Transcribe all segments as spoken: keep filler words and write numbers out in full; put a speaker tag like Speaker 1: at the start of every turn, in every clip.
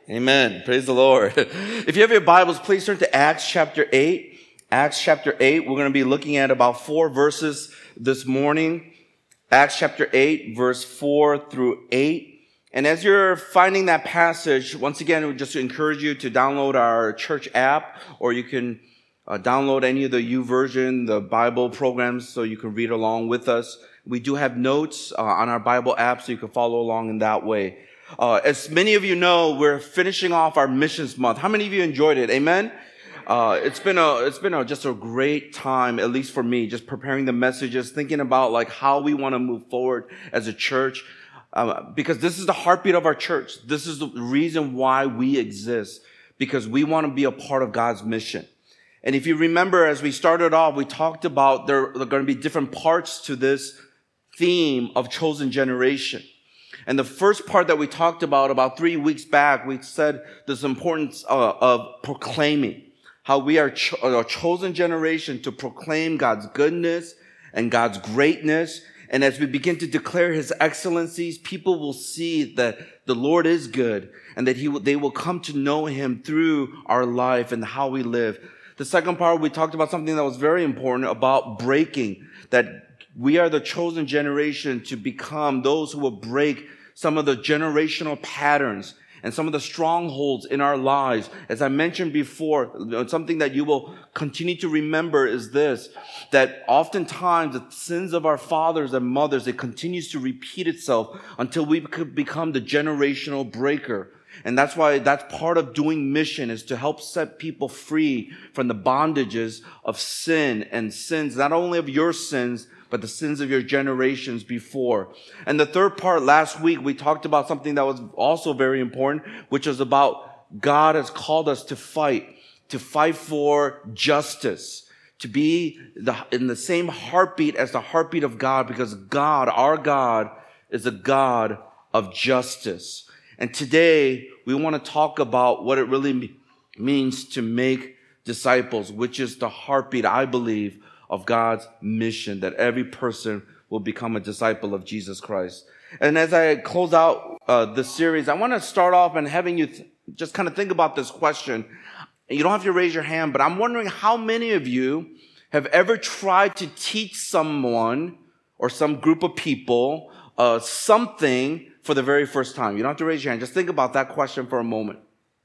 Speaker 1: Amen. Praise the Lord. If you have your Bibles, please turn to Acts chapter eight. Acts chapter eight. We're going to be looking at about four verses this morning. Acts chapter eight, verse four through eight. And as you're finding that passage, once again, we just encourage you to download our church app, or you can uh, download any of the YouVersion, the Bible programs, so you can read along with us. We do have notes uh, on our Bible app, so you can follow along in that way. Uh, as many of you know, we're finishing off our missions month. How many of you enjoyed it? Amen? Uh, it's been a, it's been a, just a great time, at least for me, just preparing the messages, thinking about like how we want to move forward as a church. Uh, because this is the heartbeat of our church. This is the reason why we exist, because we want to be a part of God's mission. And if you remember, as we started off, we talked about there are going to be different parts to this theme of chosen generation. And the first part that we talked about about three weeks back, we said this importance uh, of proclaiming, how we are cho- a chosen generation to proclaim God's goodness and God's greatness. And as we begin to declare His excellencies, people will see that the Lord is good and that He will, they will come to know Him through our life and how we live. The second part, we talked about something that was very important about breaking, that we are the chosen generation to become those who will break some of the generational patterns and some of the strongholds in our lives. As I mentioned before, something that you will continue to remember is this, that oftentimes the sins of our fathers and mothers, it continues to repeat itself until we could become the generational breaker. And that's why that's part of doing mission, is to help set people free from the bondages of sin and sins, not only of your sins, but the sins of your generations before. And the third part, last week, we talked about something that was also very important, which was about God has called us to fight, to fight for justice, to be the, in the same heartbeat as the heartbeat of God, because God, our God, is a God of justice. And today, we want to talk about what it really me- means to make disciples, which is the heartbeat, I believe, of God's mission, that every person will become a disciple of Jesus Christ. And as I close out uh, this series, I want to start off and having you th- just kind of think about this question. You don't have to raise your hand, but I'm wondering how many of you have ever tried to teach someone or some group of people uh, something for the very first time. You don't have to raise your hand. Just think about that question for a moment.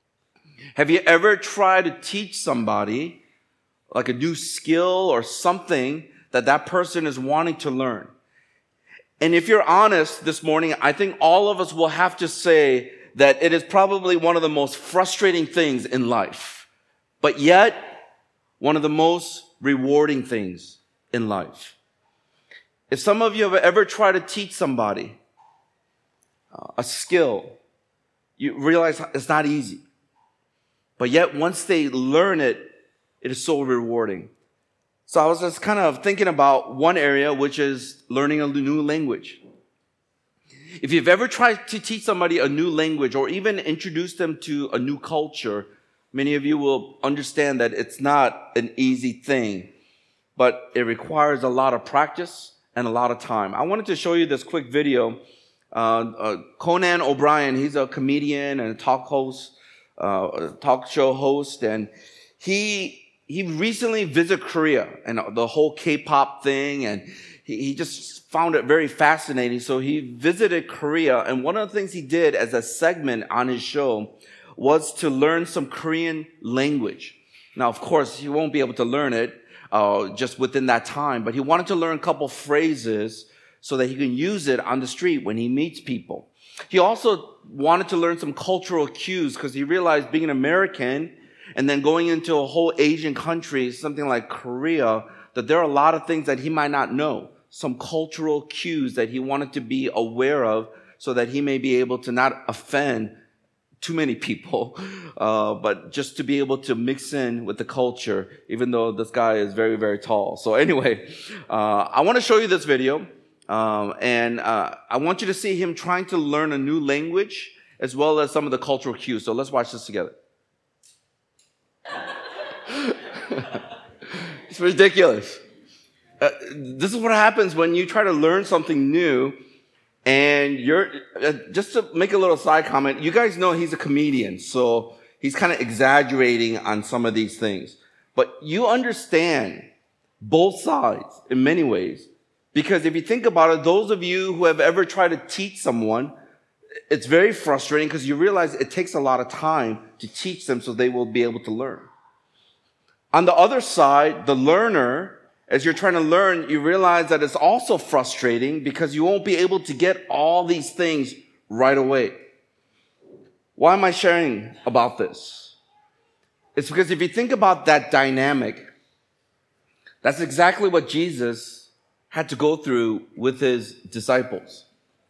Speaker 1: Have you ever tried to teach somebody like a new skill or something that that person is wanting to learn? And if you're honest this morning, I think all of us will have to say that it is probably one of the most frustrating things in life, but yet one of the most rewarding things in life. If some of you have ever tried to teach somebody uh, a skill, you realize it's not easy. But yet once they learn it, it is so rewarding. So I was just kind of thinking about one area, which is learning a new language. If you've ever tried to teach somebody a new language or even introduce them to a new culture, many of you will understand that it's not an easy thing, but it requires a lot of practice and a lot of time. I wanted to show you this quick video. Uh, uh, Conan O'Brien, he's a comedian and a talk host, uh, a talk show host, and he He recently visited Korea and the whole K-pop thing, and he, he just found it very fascinating. So he visited Korea, and one of the things he did as a segment on his show was to learn some Korean language. Now, of course, he won't be able to learn it uh, just within that time, but he wanted to learn a couple phrases so that he can use it on the street when he meets people. He also wanted to learn some cultural cues because he realized, being an American and then going into a whole Asian country, something like Korea, that there are a lot of things that he might not know, some cultural cues that he wanted to be aware of so that he may be able to not offend too many people, uh, but just to be able to mix in with the culture, even though this guy is very, very tall. So anyway, uh, I want to show you this video, um, and uh, I want you to see him trying to learn a new language as well as some of the cultural cues. So let's watch this together. It's ridiculous. Uh, this is what happens when you try to learn something new And you're, uh, just to make a little side comment, you guys know he's a comedian, so he's kind of exaggerating on some of these things. But you understand both sides in many ways. Because if you think about it, those of you who have ever tried to teach someone, it's very frustrating because you realize it takes a lot of time to teach them so they will be able to learn. On the other side, the learner, as you're trying to learn, you realize that it's also frustrating because you won't be able to get all these things right away. Why am I sharing about this? It's because if you think about that dynamic, that's exactly what Jesus had to go through with his disciples.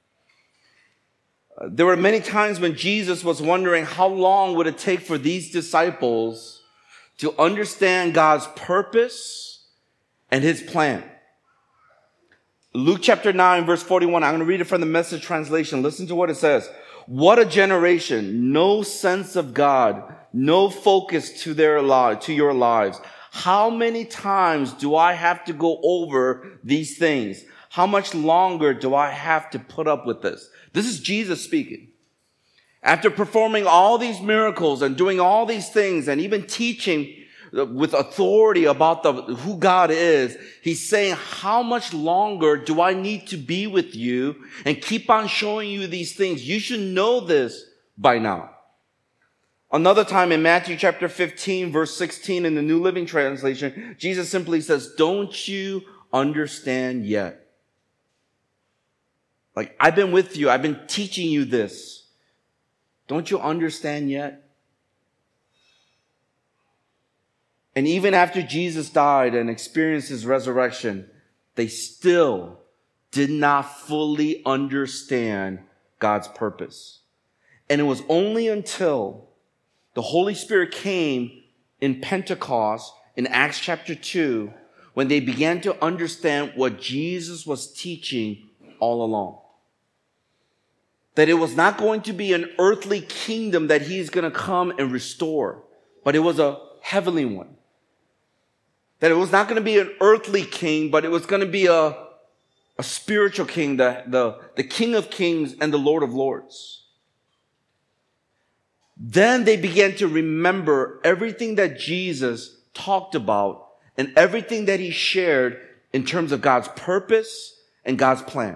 Speaker 1: Uh, there were many times when Jesus was wondering how long would it take for these disciples to understand God's purpose and his plan. Luke chapter nine, verse forty-one, I'm going to read it from the Message translation. Listen to what it says. What a generation, no sense of God, no focus to their lives, to your lives. How many times do I have to go over these things? How much longer do I have to put up with this? This is Jesus speaking. After performing all these miracles and doing all these things and even teaching with authority about the, who God is, he's saying, how much longer do I need to be with you and keep on showing you these things? You should know this by now. Another time in Matthew chapter fifteen, verse sixteen in the New Living Translation, Jesus simply says, don't you understand yet? Like, I've been with you. I've been teaching you this. Don't you understand yet? And even after Jesus died and experienced his resurrection, they still did not fully understand God's purpose. And it was only until the Holy Spirit came in Pentecost in Acts chapter two when they began to understand what Jesus was teaching all along. That it was not going to be an earthly kingdom that he's going to come and restore, but it was a heavenly one. That it was not going to be an earthly king, but it was going to be a, a spiritual king, the, the, the King of Kings and the Lord of Lords. Then they began to remember everything that Jesus talked about and everything that he shared in terms of God's purpose and God's plan.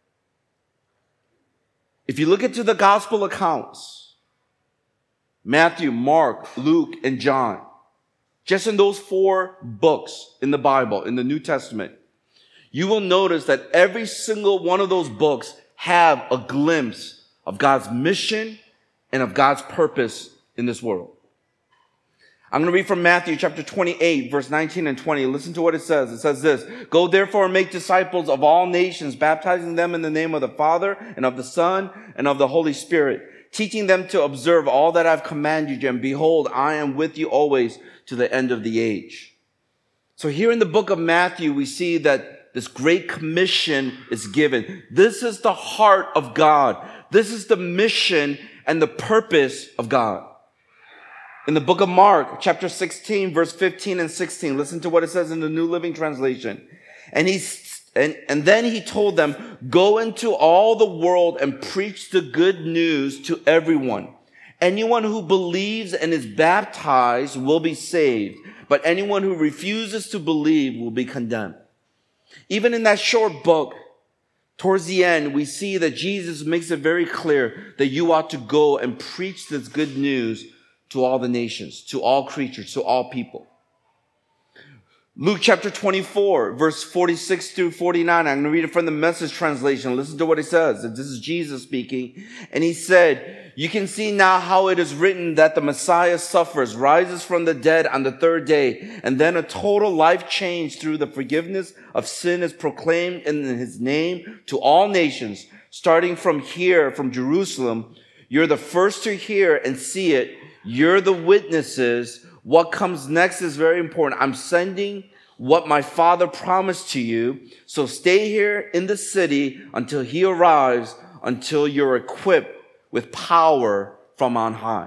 Speaker 1: If you look into the gospel accounts, Matthew, Mark, Luke, and John, just in those four books in the Bible, in the New Testament, you will notice that every single one of those books have a glimpse of God's mission and of God's purpose in this world. I'm going to read from Matthew chapter twenty-eight, verse nineteen and twenty. Listen to what it says. It says this, go therefore and make disciples of all nations, baptizing them in the name of the Father and of the Son and of the Holy Spirit, teaching them to observe all that I've commanded you. And behold, I am with you always to the end of the age. So here in the book of Matthew, we see that this great commission is given. This is the heart of God. This is the mission and the purpose of God. In the book of Mark, chapter sixteen, verse fifteen and sixteen, listen to what it says in the New Living Translation. And he's, and, and then he told them, go into all the world and preach the good news to everyone. Anyone who believes and is baptized will be saved, but anyone who refuses to believe will be condemned. Even in that short book, towards the end, we see that Jesus makes it very clear that you ought to go and preach this good news to all the nations, to all creatures, to all people. Luke chapter twenty-four, verse forty-six through forty-nine. I'm going to read it from the Message translation. Listen to what it says. This is Jesus speaking. And he said, you can see now how it is written that the Messiah suffers, rises from the dead on the third day, and then a total life change through the forgiveness of sin is proclaimed in his name to all nations, starting from here, from Jerusalem. You're the first to hear and see it. You're the witnesses. What comes next is very important. I'm sending what my Father promised to you. So stay here in the city until he arrives, until you're equipped with power from on high.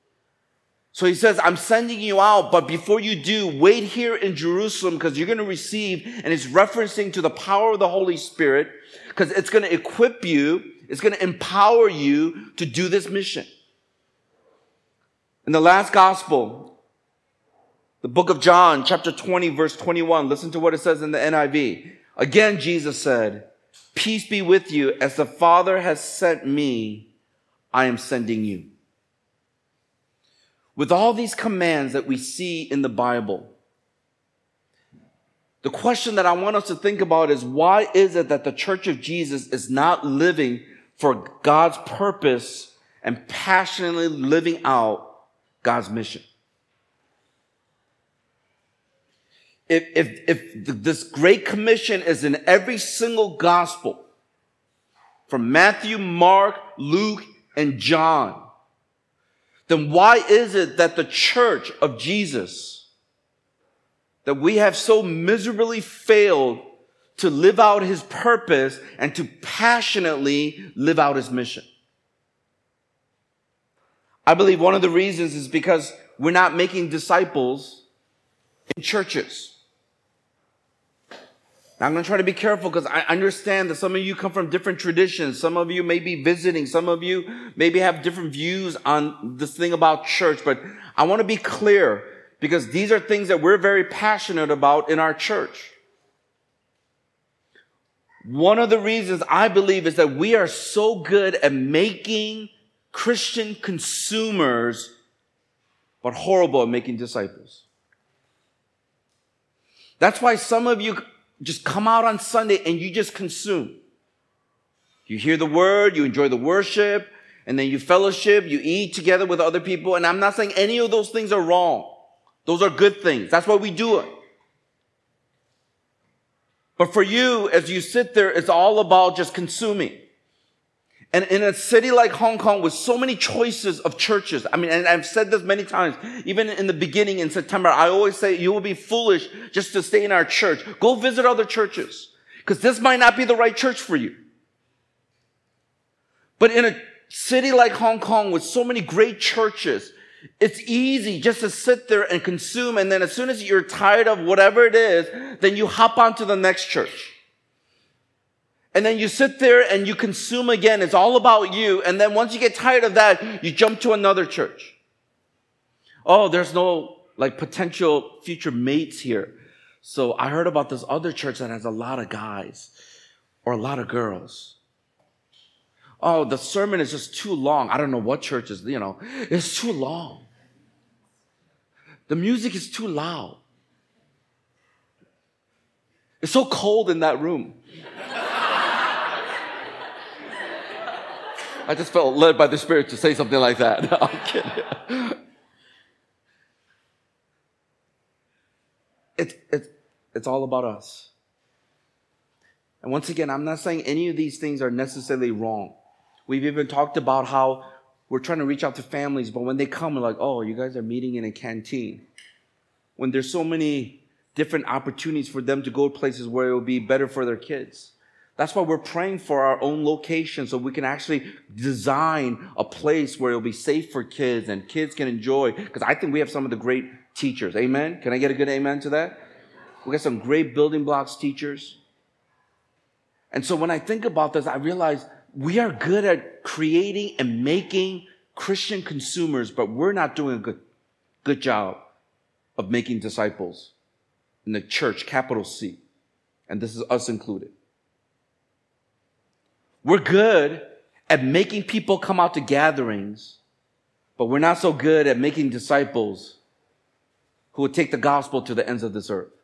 Speaker 1: So he says, I'm sending you out, but before you do, wait here in Jerusalem because you're going to receive, and it's referencing to the power of the Holy Spirit, because it's going to equip you, it's going to empower you to do this mission. In the last gospel, the book of John, chapter twenty, verse twenty-one, listen to what it says in the N I V. Again, Jesus said, "Peace be with you. As the Father has sent me, I am sending you." With all these commands that we see in the Bible, the question that I want us to think about is, why is it that the Church of Jesus is not living for God's purpose and passionately living out God's mission? If, if, if this great commission is in every single gospel, from Matthew, Mark, Luke, and John, then why is it that the Church of Jesus, that we have so miserably failed to live out his purpose and to passionately live out his mission? I believe one of the reasons is because we're not making disciples in churches. Now, I'm going to try to be careful because I understand that some of you come from different traditions. Some of you may be visiting. Some of you maybe have different views on this thing about church. But I want to be clear because these are things that we're very passionate about in our church. One of the reasons I believe is that we are so good at making Christian consumers, but horrible at making disciples. That's why some of you just come out on Sunday and you just consume. You hear the word, you enjoy the worship, and then you fellowship, you eat together with other people. And I'm not saying any of those things are wrong. Those are good things. That's why we do it. But for you, as you sit there, it's all about just consuming. And in a city like Hong Kong with so many choices of churches, I mean, and I've said this many times, even in the beginning in September, I always say you will be foolish just to stay in our church. Go visit other churches because this might not be the right church for you. But in a city like Hong Kong with so many great churches, it's easy just to sit there and consume. And then as soon as you're tired of whatever it is, then you hop on to the next church. And then you sit there and you consume again. It's all about you. And then once you get tired of that, you jump to another church. Oh, there's no like potential future mates here. So I heard about this other church that has a lot of guys or a lot of girls. Oh, the sermon is just too long. I don't know what church is, you know, it's too long. The music is too loud. It's so cold in that room. I just felt led by the Spirit to say something like that. No, I'm kidding. It's, it's, it's all about us. And once again, I'm not saying any of these things are necessarily wrong. We've even talked about how we're trying to reach out to families, but when they come, we're like, oh, you guys are meeting in a canteen. When there's so many different opportunities for them to go to places where it will be better for their kids. That's why we're praying for our own location so we can actually design a place where it'll be safe for kids and kids can enjoy. Because I think we have some of the great teachers. Amen? Can I get a good amen to that? We got some great building blocks teachers. And so when I think about this, I realize we are good at creating and making Christian consumers, but we're not doing a good, good job of making disciples in the church, capital C. And this is us included. We're good at making people come out to gatherings, but we're not so good at making disciples who would take the gospel to the ends of this earth.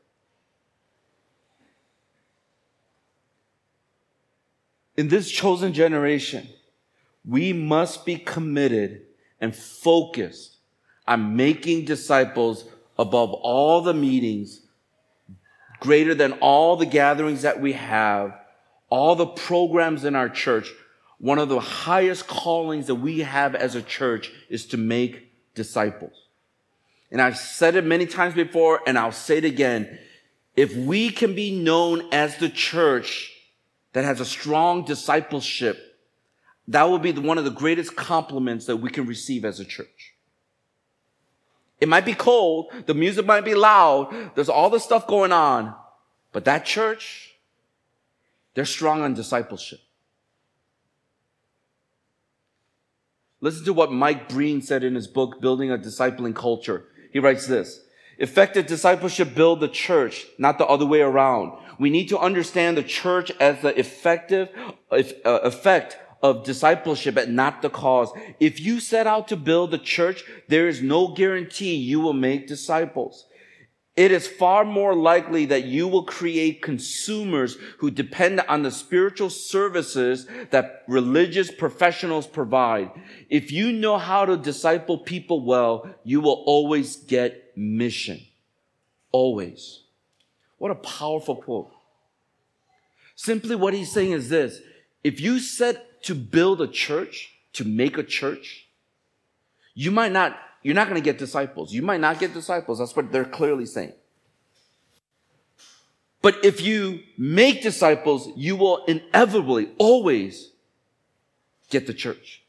Speaker 1: In this chosen generation, we must be committed and focused on making disciples above all the meetings, greater than all the gatherings that we have, all the programs in our church. One of the highest callings that we have as a church is to make disciples. And I've said it many times before, and I'll say it again. If we can be known as the church that has a strong discipleship, that will be one of the greatest compliments that we can receive as a church. It might be cold, the music might be loud, there's all this stuff going on, but that church, They're strong on discipleship. Listen to what Mike Breen said in his book, Building a Discipling Culture. He writes this: effective discipleship builds the church, not the other way around. We need to understand the church as the effective uh, effect of discipleship and not the cause. If you set out to build the church, there is no guarantee you will make disciples. It is far more likely that you will create consumers who depend on the spiritual services that religious professionals provide. If you know how to disciple people well, you will always get mission. Always. What a powerful quote. Simply what he's saying is this: if you set to build a church, to make a church, you might not You're not going to get disciples. You might not get disciples. That's what they're clearly saying. But if you make disciples, you will inevitably always get the church.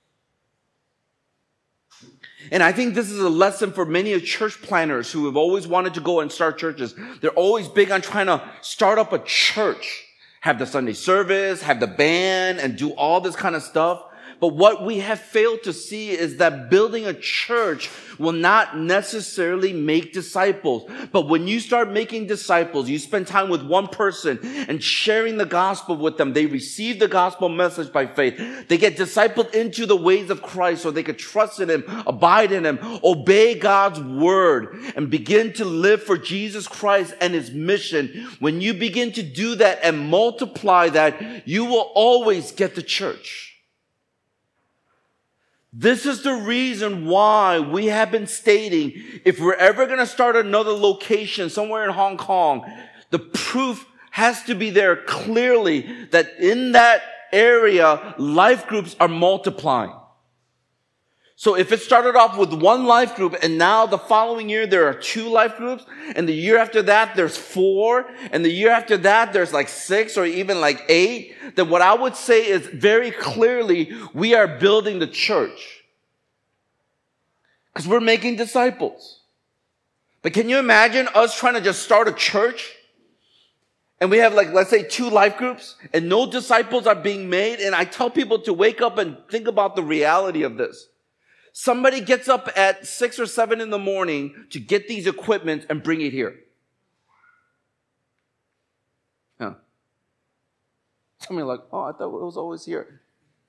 Speaker 1: And I think this is a lesson for many of church planners who have always wanted to go and start churches. They're always big on trying to start up a church, have the Sunday service, have the band, and do all this kind of stuff. But what we have failed to see is that building a church will not necessarily make disciples. But when you start making disciples, you spend time with one person and sharing the gospel with them. They receive the gospel message by faith. They get discipled into the ways of Christ so they could trust in Him, abide in Him, obey God's word, and begin to live for Jesus Christ and His mission. When you begin to do that and multiply that, you will always get the church. This is the reason why we have been stating, if we're ever going to start another location somewhere in Hong Kong, the proof has to be there clearly that in that area, life groups are multiplying. So if it started off with one life group and now the following year there are two life groups, and the year after that there's four, and the year after that there's like six or even like eight, then what I would say is very clearly we are building the church. Because we're making disciples. But can you imagine us trying to just start a church? And we have like, let's say two life groups and no disciples are being made. And I tell people to wake up and think about the reality of this. Somebody gets up at six or seven in the morning to get these equipment and bring it here. Yeah. Some of you are like, oh, I thought it was always here.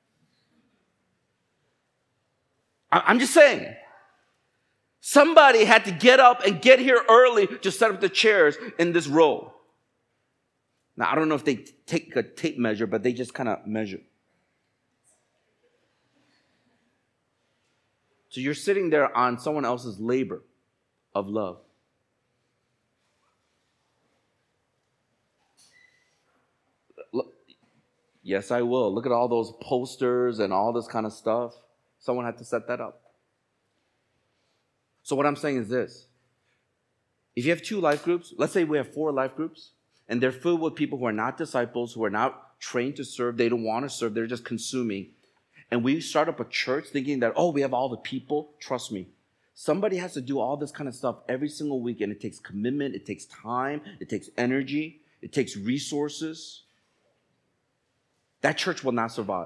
Speaker 1: I'm just saying. Somebody had to get up and get here early to set up the chairs in this row. Now, I don't know if they take a tape measure, but they just kind of measure. So you're sitting there on someone else's labor of love. Look, yes, I will. Look at all those posters and all this kind of stuff. Someone had to set that up. So what I'm saying is this. If you have two life groups, let's say we have four life groups, and they're filled with people who are not disciples, who are not trained to serve, they don't want to serve, they're just consuming. And we start up a church thinking that, oh, we have all the people. Trust me. Somebody has to do all this kind of stuff every single week, and it takes commitment, it takes time, it takes energy, it takes resources. That church will not survive.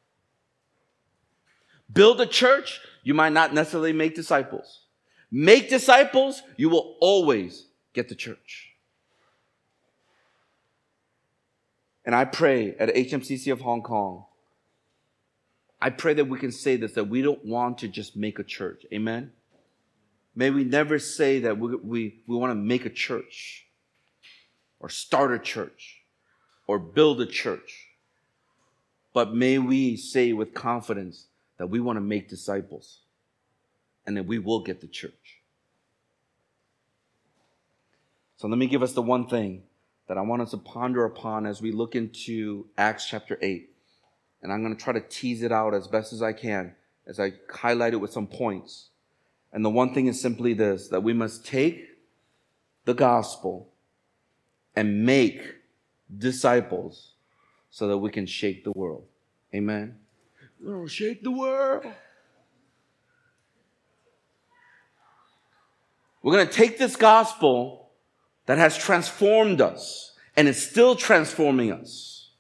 Speaker 1: Build a church, you might not necessarily make disciples. Make disciples, you will always get the church. And I pray at H M C C of Hong Kong, I pray that we can say this, that we don't want to just make a church. Amen? May we never say that we, we, we want to make a church or start a church or build a church. But may we say with confidence that we want to make disciples and that we will get the church. So let me give us the one thing that I want us to ponder upon as we look into Acts chapter eight. And I'm going to try to tease it out as best as I can as I highlight it with some points. And the one thing is simply this, that we must take the gospel and make disciples so that we can shake the world. Amen? We're going to shake the world. We're going to take this gospel that has transformed us and is still transforming us.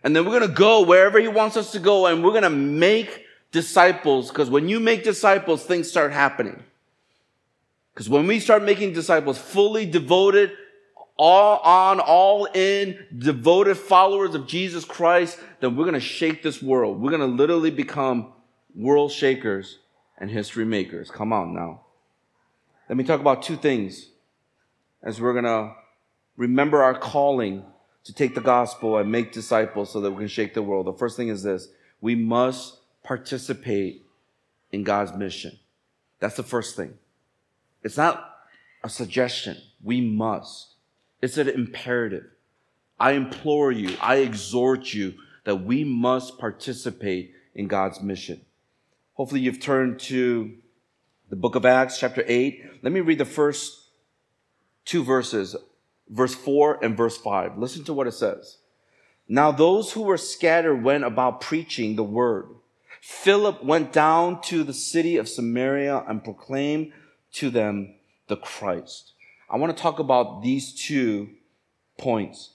Speaker 1: And then we're going to go wherever he wants us to go, and we're going to make disciples, because when you make disciples, things start happening. Because when we start making disciples, fully devoted, all on, all in, devoted followers of Jesus Christ, then we're going to shake this world. We're going to literally become world shakers and history makers. Come on now. Let me talk about two things as we're going to remember our calling to take the gospel and make disciples so that we can shake the world. The first thing is this: we must participate in God's mission. That's the first thing. It's not a suggestion. We must. It's an imperative. I implore you, I exhort you that we must participate in God's mission. Hopefully you've turned to the book of Acts, chapter eight. Let me read the first two verses, verse four and verse five. Listen to what it says. Now those who were scattered went about preaching the word. Philip went down to the city of Samaria and proclaimed to them the Christ. I want to talk about these two points,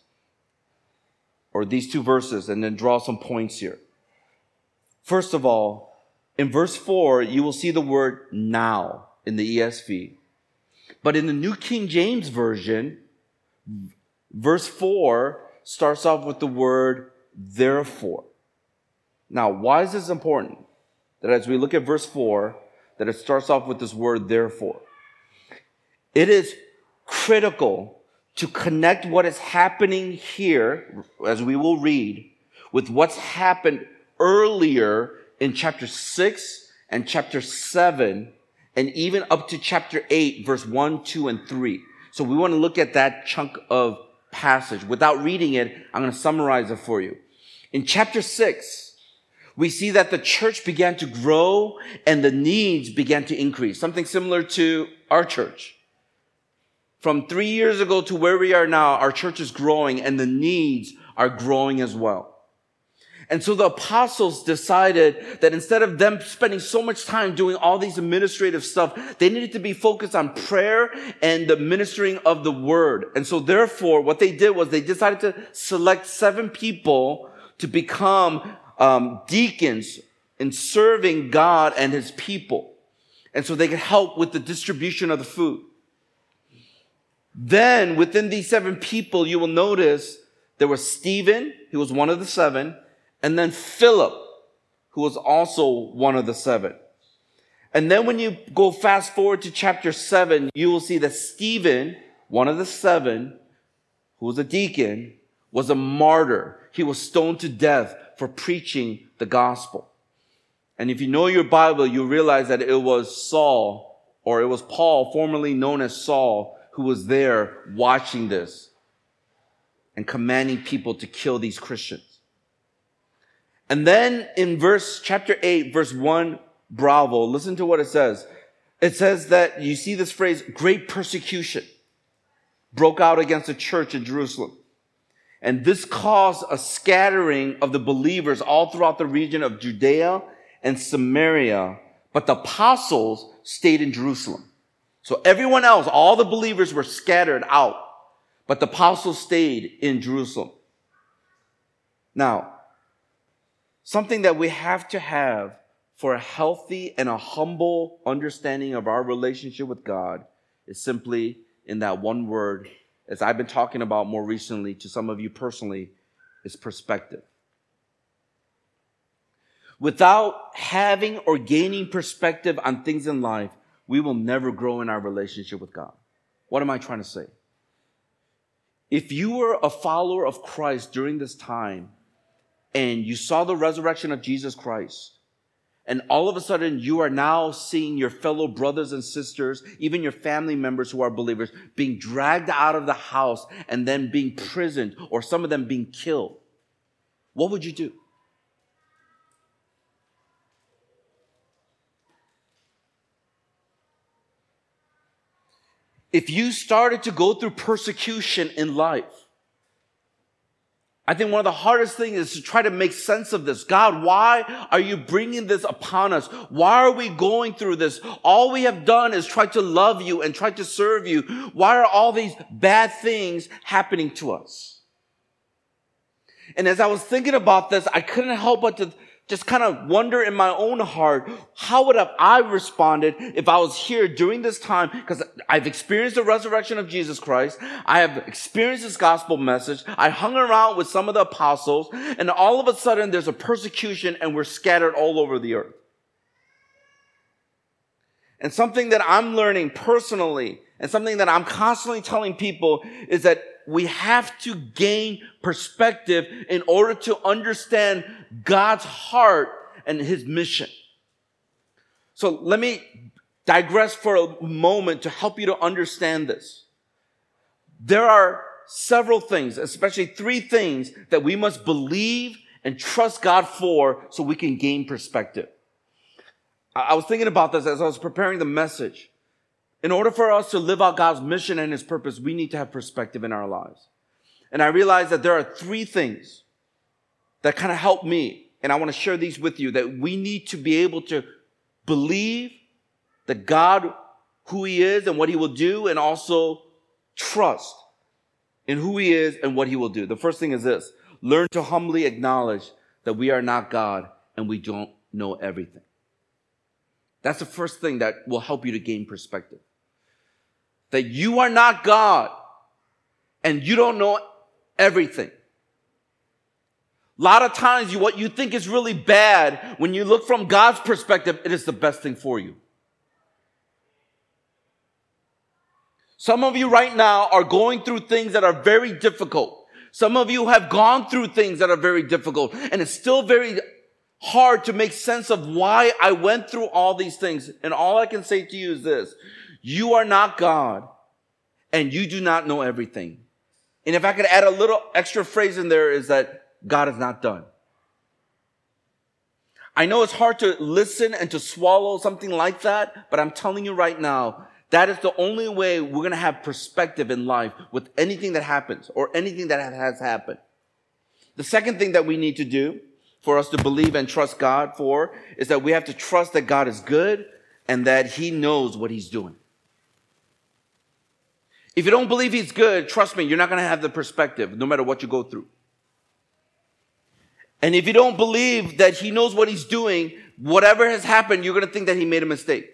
Speaker 1: or these two verses, and then draw some points here. First of all, in verse four, you will see the word now in the E S V. But in the New King James Version, verse four starts off with the word therefore. Now, why is this important? That as we look at verse four, that it starts off with this word therefore. It is critical to connect what is happening here, as we will read, with what's happened earlier in chapter six and chapter seven, and even up to chapter eight, verse one, two, and three. So we want to look at that chunk of passage. Without reading it, I'm going to summarize it for you. In chapter six, we see that the church began to grow and the needs began to increase. Something similar to our church. From three years ago to where we are now, our church is growing and the needs are growing as well. And so the apostles decided that instead of them spending so much time doing all these administrative stuff, they needed to be focused on prayer and the ministering of the word. And so therefore, what they did was they decided to select seven people to become um, deacons in serving God and his people. And so they could help with the distribution of the food. Then within these seven people, you will notice there was Stephen, who was one of the seven, and then Philip, who was also one of the seven. And then when you go fast forward to chapter seven, you will see that Stephen, one of the seven, who was a deacon, was a martyr. He was stoned to death for preaching the gospel. And if you know your Bible, you realize that it was Saul, or it was Paul, formerly known as Saul, who was there watching this and commanding people to kill these Christians. And then in verse, chapter eight, verse one, bravo, listen to what it says. It says that you see this phrase, great persecution broke out against the church in Jerusalem. And this caused a scattering of the believers all throughout the region of Judea and Samaria, but the apostles stayed in Jerusalem. So everyone else, all the believers were scattered out, but the apostles stayed in Jerusalem. Now, something that we have to have for a healthy and a humble understanding of our relationship with God is simply in that one word, as I've been talking about more recently to some of you personally, is perspective. Without having or gaining perspective on things in life, we will never grow in our relationship with God. What am I trying to say? If you were a follower of Christ during this time and you saw the resurrection of Jesus Christ, and all of a sudden you are now seeing your fellow brothers and sisters, even your family members who are believers, being dragged out of the house and then being imprisoned, or some of them being killed, what would you do? If you started to go through persecution in life, I think one of the hardest things is to try to make sense of this. God, why are you bringing this upon us? Why are we going through this? All we have done is try to love you and try to serve you. Why are all these bad things happening to us? And as I was thinking about this, I couldn't help but to just kind of wonder in my own heart, how would have I responded if I was here during this time? Because I've experienced the resurrection of Jesus Christ. I have experienced this gospel message. I hung around with some of the apostles, and all of a sudden there's a persecution and we're scattered all over the earth. And something that I'm learning personally, and something that I'm constantly telling people, is that we have to gain perspective in order to understand God's heart and his mission. So let me digress for a moment to help you to understand this. There are several things, especially three things, that we must believe and trust God for so we can gain perspective. I was thinking about this as I was preparing the message. In order for us to live out God's mission and his purpose, we need to have perspective in our lives. And I realized that there are three things that kind of help me, and I want to share these with you, that we need to be able to believe that God, who he is and what he will do, and also trust in who he is and what he will do. The first thing is this: learn to humbly acknowledge that we are not God and we don't know everything. That's the first thing that will help you to gain perspective. That you are not God and you don't know everything. A lot of times, you, what you think is really bad, when you look from God's perspective, it is the best thing for you. Some of you right now are going through things that are very difficult. Some of you have gone through things that are very difficult, and it's still very hard to make sense of why I went through all these things. And all I can say to you is this: you are not God and you do not know everything. And if I could add a little extra phrase in there, is that God is not done. I know it's hard to listen and to swallow something like that, but I'm telling you right now, that is the only way we're going to have perspective in life with anything that happens or anything that has happened. The second thing that we need to do for us to believe and trust God for is that we have to trust that God is good and that he knows what he's doing. If you don't believe he's good, trust me, you're not going to have the perspective no matter what you go through. And if you don't believe that he knows what he's doing, whatever has happened, you're going to think that he made a mistake.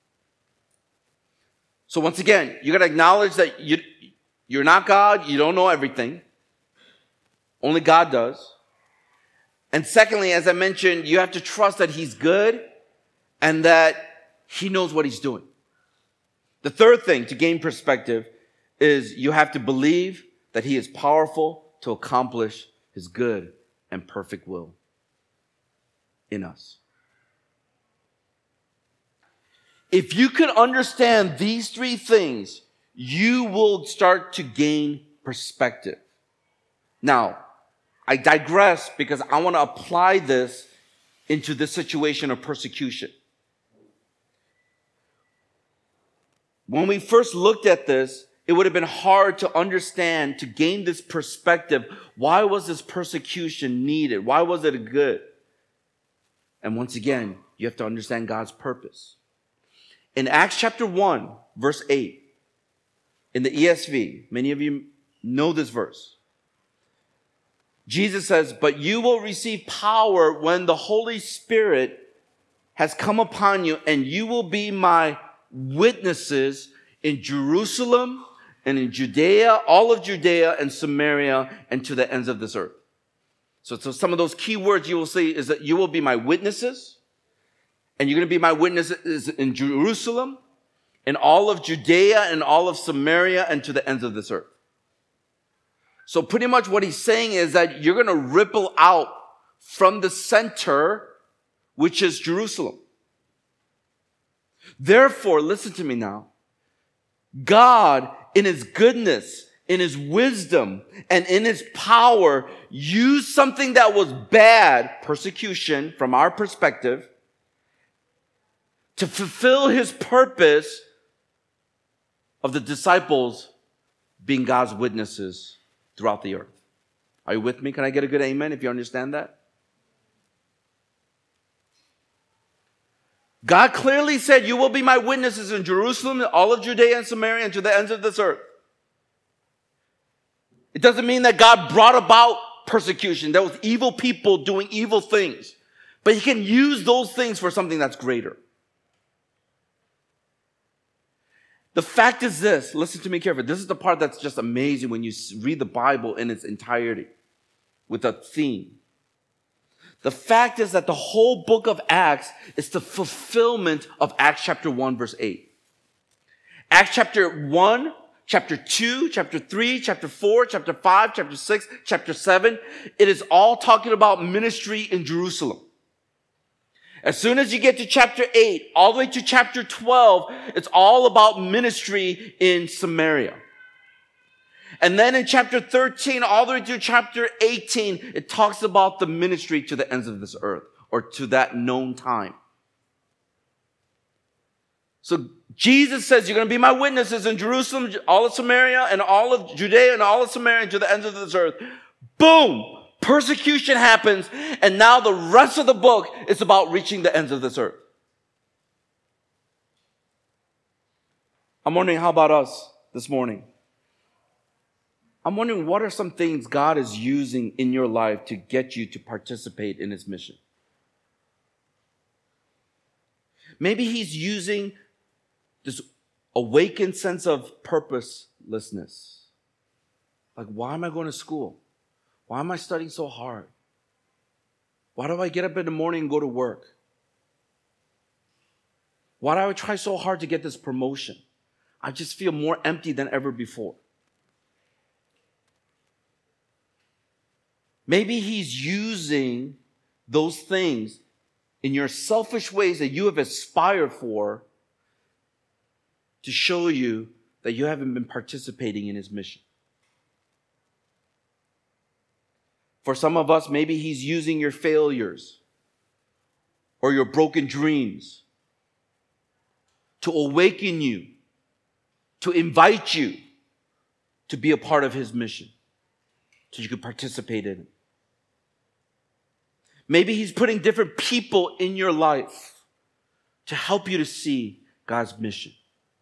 Speaker 1: So once again, you got to acknowledge that you, you're not God, you don't know everything. Only God does. And secondly, as I mentioned, you have to trust that he's good and that he knows what he's doing. The third thing to gain perspective is you have to believe that he is powerful to accomplish his good and perfect will in us. If you can understand these three things, you will start to gain perspective. Now, I digress because I want to apply this into this situation of persecution. When we first looked at this, it would have been hard to understand, to gain this perspective. Why was this persecution needed? Why was it good? And once again, you have to understand God's purpose. In Acts chapter one, verse eight, in the E S V, many of you know this verse. Jesus says, "But you will receive power when the Holy Spirit has come upon you, and you will be my witnesses in Jerusalem and in Judea, all of Judea and Samaria, and to the ends of this earth." So, so some of those key words you will see is that you will be my witnesses, and you're going to be my witnesses in Jerusalem, in all of Judea and all of Samaria, and to the ends of this earth. So pretty much what he's saying is that you're going to ripple out from the center, which is Jerusalem. Therefore, listen to me now. God, in his goodness, in his wisdom, and in his power, used something that was bad, persecution from our perspective, to fulfill his purpose of the disciples being God's witnesses throughout the earth. Are you with me? Can I get a good amen if you understand that? God clearly said, you will be my witnesses in Jerusalem, all of Judea and Samaria, and to the ends of this earth. It doesn't mean that God brought about persecution. There was evil people doing evil things. But he can use those things for something that's greater. The fact is this, listen to me carefully. This is the part that's just amazing when you read the Bible in its entirety with a theme. The fact is that the whole book of Acts is the fulfillment of Acts chapter one, verse eight. Acts chapter one, chapter two, chapter three, chapter four, chapter five, chapter six, chapter seven. It is all talking about ministry in Jerusalem. As soon as you get to chapter eight, all the way to chapter twelve, it's all about ministry in Samaria. And then in chapter thirteen, all the way to chapter eighteen, it talks about the ministry to the ends of this earth, or to that known time. So Jesus says, you're going to be my witnesses in Jerusalem, all of Samaria, and all of Judea, and all of Samaria, and to the ends of this earth. Boom! Persecution happens, and now the rest of the book is about reaching the ends of this earth. I'm wondering, how about us this morning? I'm wondering, what are some things God is using in your life to get you to participate in his mission? Maybe he's using this awakened sense of purposelessness. Like, why am I going to school? Why am I studying so hard? Why do I get up in the morning and go to work? Why do I try so hard to get this promotion? I just feel more empty than ever before. Maybe he's using those things in your selfish ways that you have aspired for to show you that you haven't been participating in his mission. For some of us, maybe he's using your failures or your broken dreams to awaken you, to invite you to be a part of his mission, so you can participate in it. Maybe he's putting different people in your life to help you to see God's mission.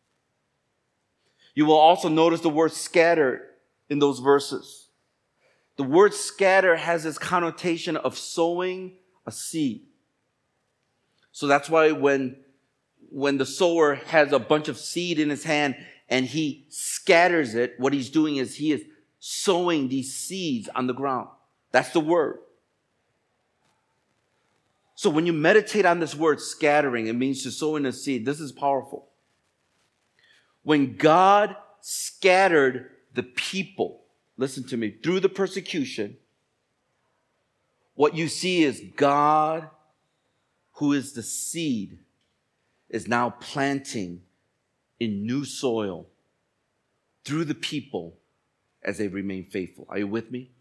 Speaker 1: You will also notice the word scattered in those verses. The word scatter has this connotation of sowing a seed. So that's why when, when the sower has a bunch of seed in his hand and he scatters it, what he's doing is he is sowing these seeds on the ground. That's the word. So when you meditate on this word scattering, it means to sow in a seed. This is powerful. When God scattered the people, listen to me, through the persecution, what you see is God, who is the seed, is now planting in new soil through the people as they remain faithful. Are you with me?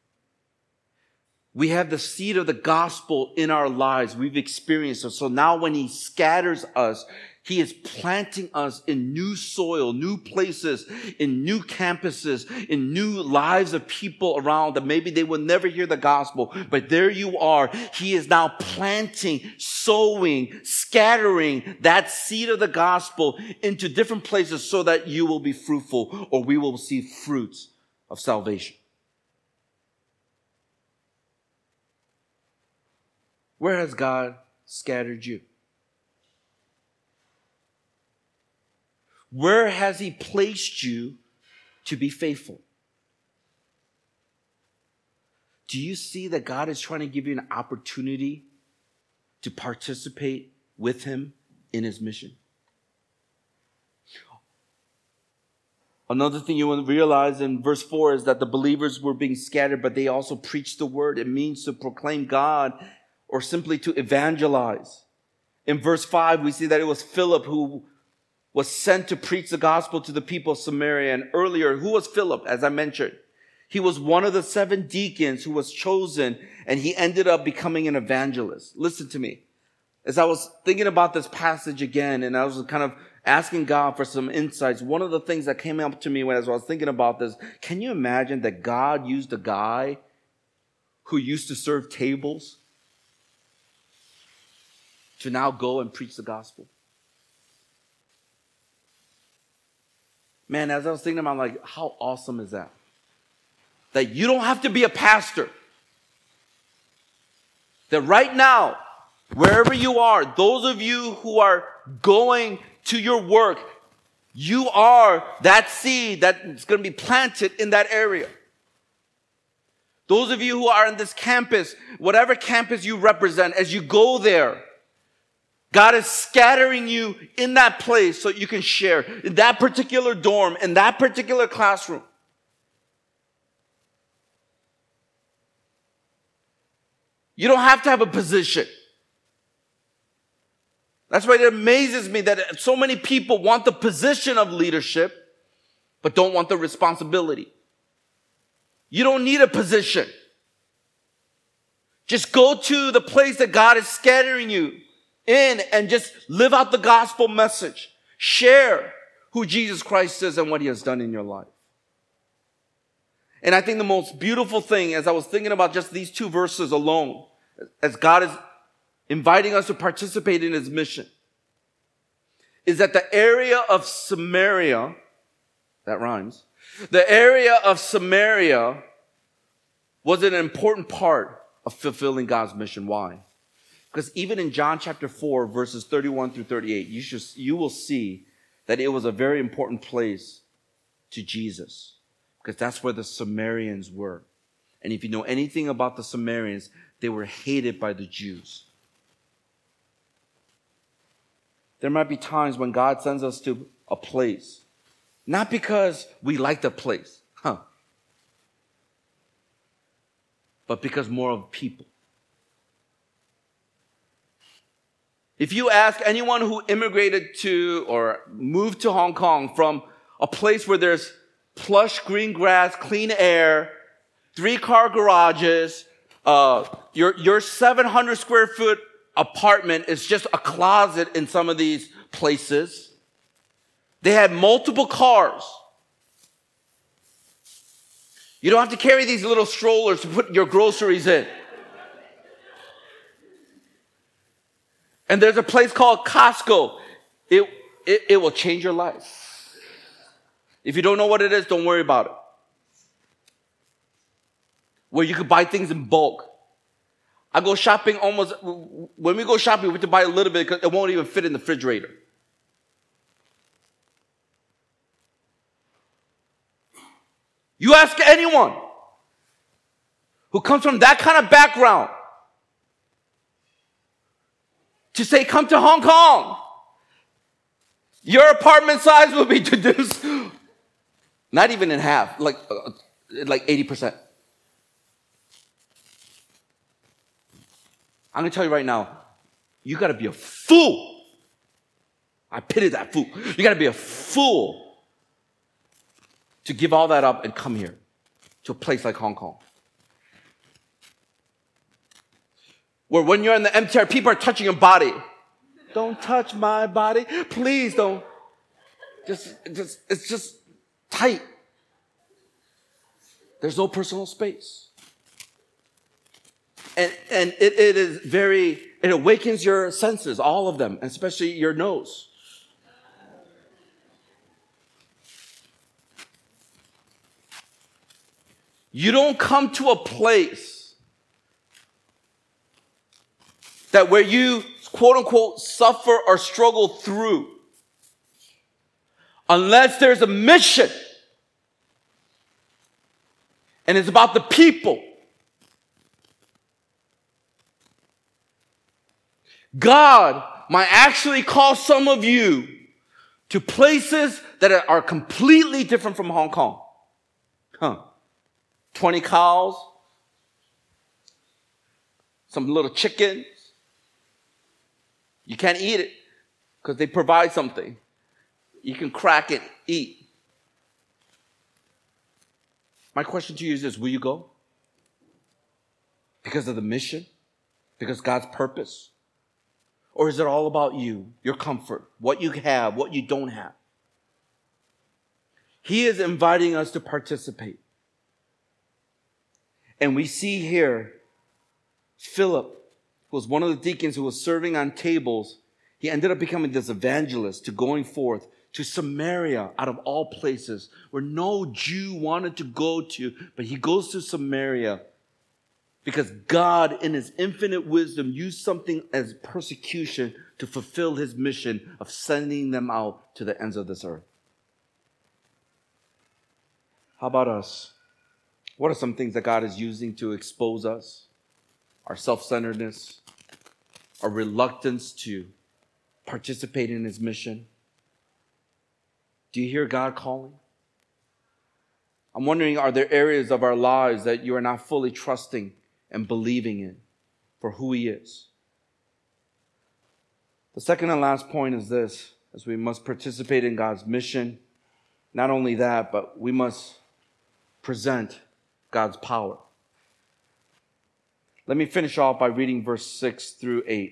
Speaker 1: We have the seed of the gospel in our lives. We've experienced it. So now when he scatters us, he is planting us in new soil, new places, in new campuses, in new lives of people around that maybe they will never hear the gospel. But there you are. He is now planting, sowing, scattering that seed of the gospel into different places so that you will be fruitful, or we will see fruits of salvation. Where has God scattered you? Where has he placed you to be faithful? Do you see that God is trying to give you an opportunity to participate with him in his mission? Another thing you want to realize in verse four is that the believers were being scattered, but they also preached the word. It means to proclaim God, or simply to evangelize. In verse five, we see that it was Philip who was sent to preach the gospel to the people of Samaria. And earlier, who was Philip? As I mentioned, he was one of the seven deacons who was chosen, and he ended up becoming an evangelist. Listen to me. As I was thinking about this passage again, and I was kind of asking God for some insights, one of the things that came up to me when as I was thinking about this, can you imagine that God used a guy who used to serve tables to now go and preach the gospel? Man, as I was thinking about, like, how awesome is that? that you don't have to be a pastor. That right now, wherever you are, those of you who are going to your work, you are that seed that's going to be planted in that area. Those of you who are on this campus, whatever campus you represent, as you go there, God is scattering you in that place so you can share in that particular dorm, in that particular classroom. You don't have to have a position. That's why it amazes me that so many people want the position of leadership, but don't want the responsibility. You don't need a position. Just go to the place that God is scattering you in and just live out the gospel message. Share who Jesus Christ is and what he has done in your life. And I think the most beautiful thing, as I was thinking about just these two verses alone, as God is inviting us to participate in his mission, is that the area of Samaria, that rhymes, the area of Samaria was an important part of fulfilling God's mission. Why? Because even in John chapter four, verses thirty-one through thirty-eight, you should, you will see that it was a very important place to Jesus. Because that's where the Samaritans were. And if you know anything about the Samaritans, they were hated by the Jews. There might be times when God sends us to a place, not because we like the place, huh? But because more of people. If you ask anyone who immigrated to or moved to Hong Kong from a place where there's plush green grass, clean air, three-car garages, uh, your, your seven hundred square foot apartment is just a closet in some of these places. They had multiple cars. You don't have to carry these little strollers to put your groceries in. And there's a place called Costco. It, it, it will change your life. If you don't know what it is, don't worry about it. Where you could buy things in bulk. I go shopping almost, when we go shopping, we have to buy a little bit because it won't even fit in the refrigerator. You ask anyone who comes from that kind of background to say, come to Hong Kong. Your apartment size will be reduced, not even in half, like, uh, like eighty percent. I'm going to tell you right now, you got to be a fool. I pity that fool. You got to be a fool to give all that up and come here to a place like Hong Kong. Where when you're in the M T R, people are touching your body. Don't touch my body. Please don't. Just, just, it's just tight. There's no personal space. And, and it, it is very, it awakens your senses, all of them, especially your nose. You don't come to a place that where you, quote unquote, suffer or struggle through unless there's a mission. And it's about the people. God might actually call some of you to places that are completely different from Hong Kong. Huh. twenty cows, some little chickens. You can't eat it because they provide something. You can crack it, eat. My question to you is this: will you go? Because of the mission? Because God's purpose? Or is it all about you, your comfort, what you have, what you don't have? He is inviting us to participate. And we see here Philip, who was one of the deacons who was serving on tables. He ended up becoming this evangelist to going forth to Samaria, out of all places, where no Jew wanted to go to, but he goes to Samaria because God, in his infinite wisdom, used something as persecution to fulfill his mission of sending them out to the ends of this earth. How about us? What are some things that God is using to expose us? Our self-centeredness, our reluctance to participate in his mission. Do you hear God calling? I'm wondering, are there areas of our lives that you are not fully trusting and believing in for who he is? The second and last point is this, as we must participate in God's mission. Not only that, but we must present God's power. Let me finish off by reading verse six through eight.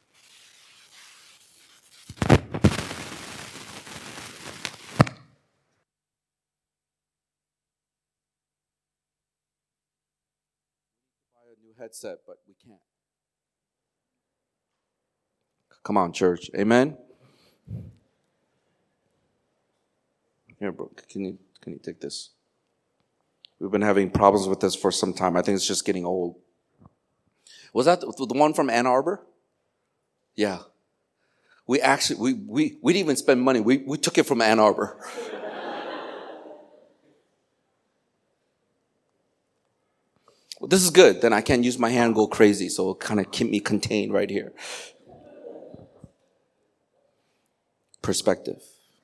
Speaker 1: Headset, but we can't. Come on, church. Amen. Here, bro. Can you can you take this? We've been having problems with this for some time. I think it's just getting old. Was that the one from Ann Arbor? Yeah. We actually we we we didn't even spend money. We we took it from Ann Arbor. Well, this is good. Then I can't use my hand and go crazy, so it'll kind of keep me contained right here. Perspective.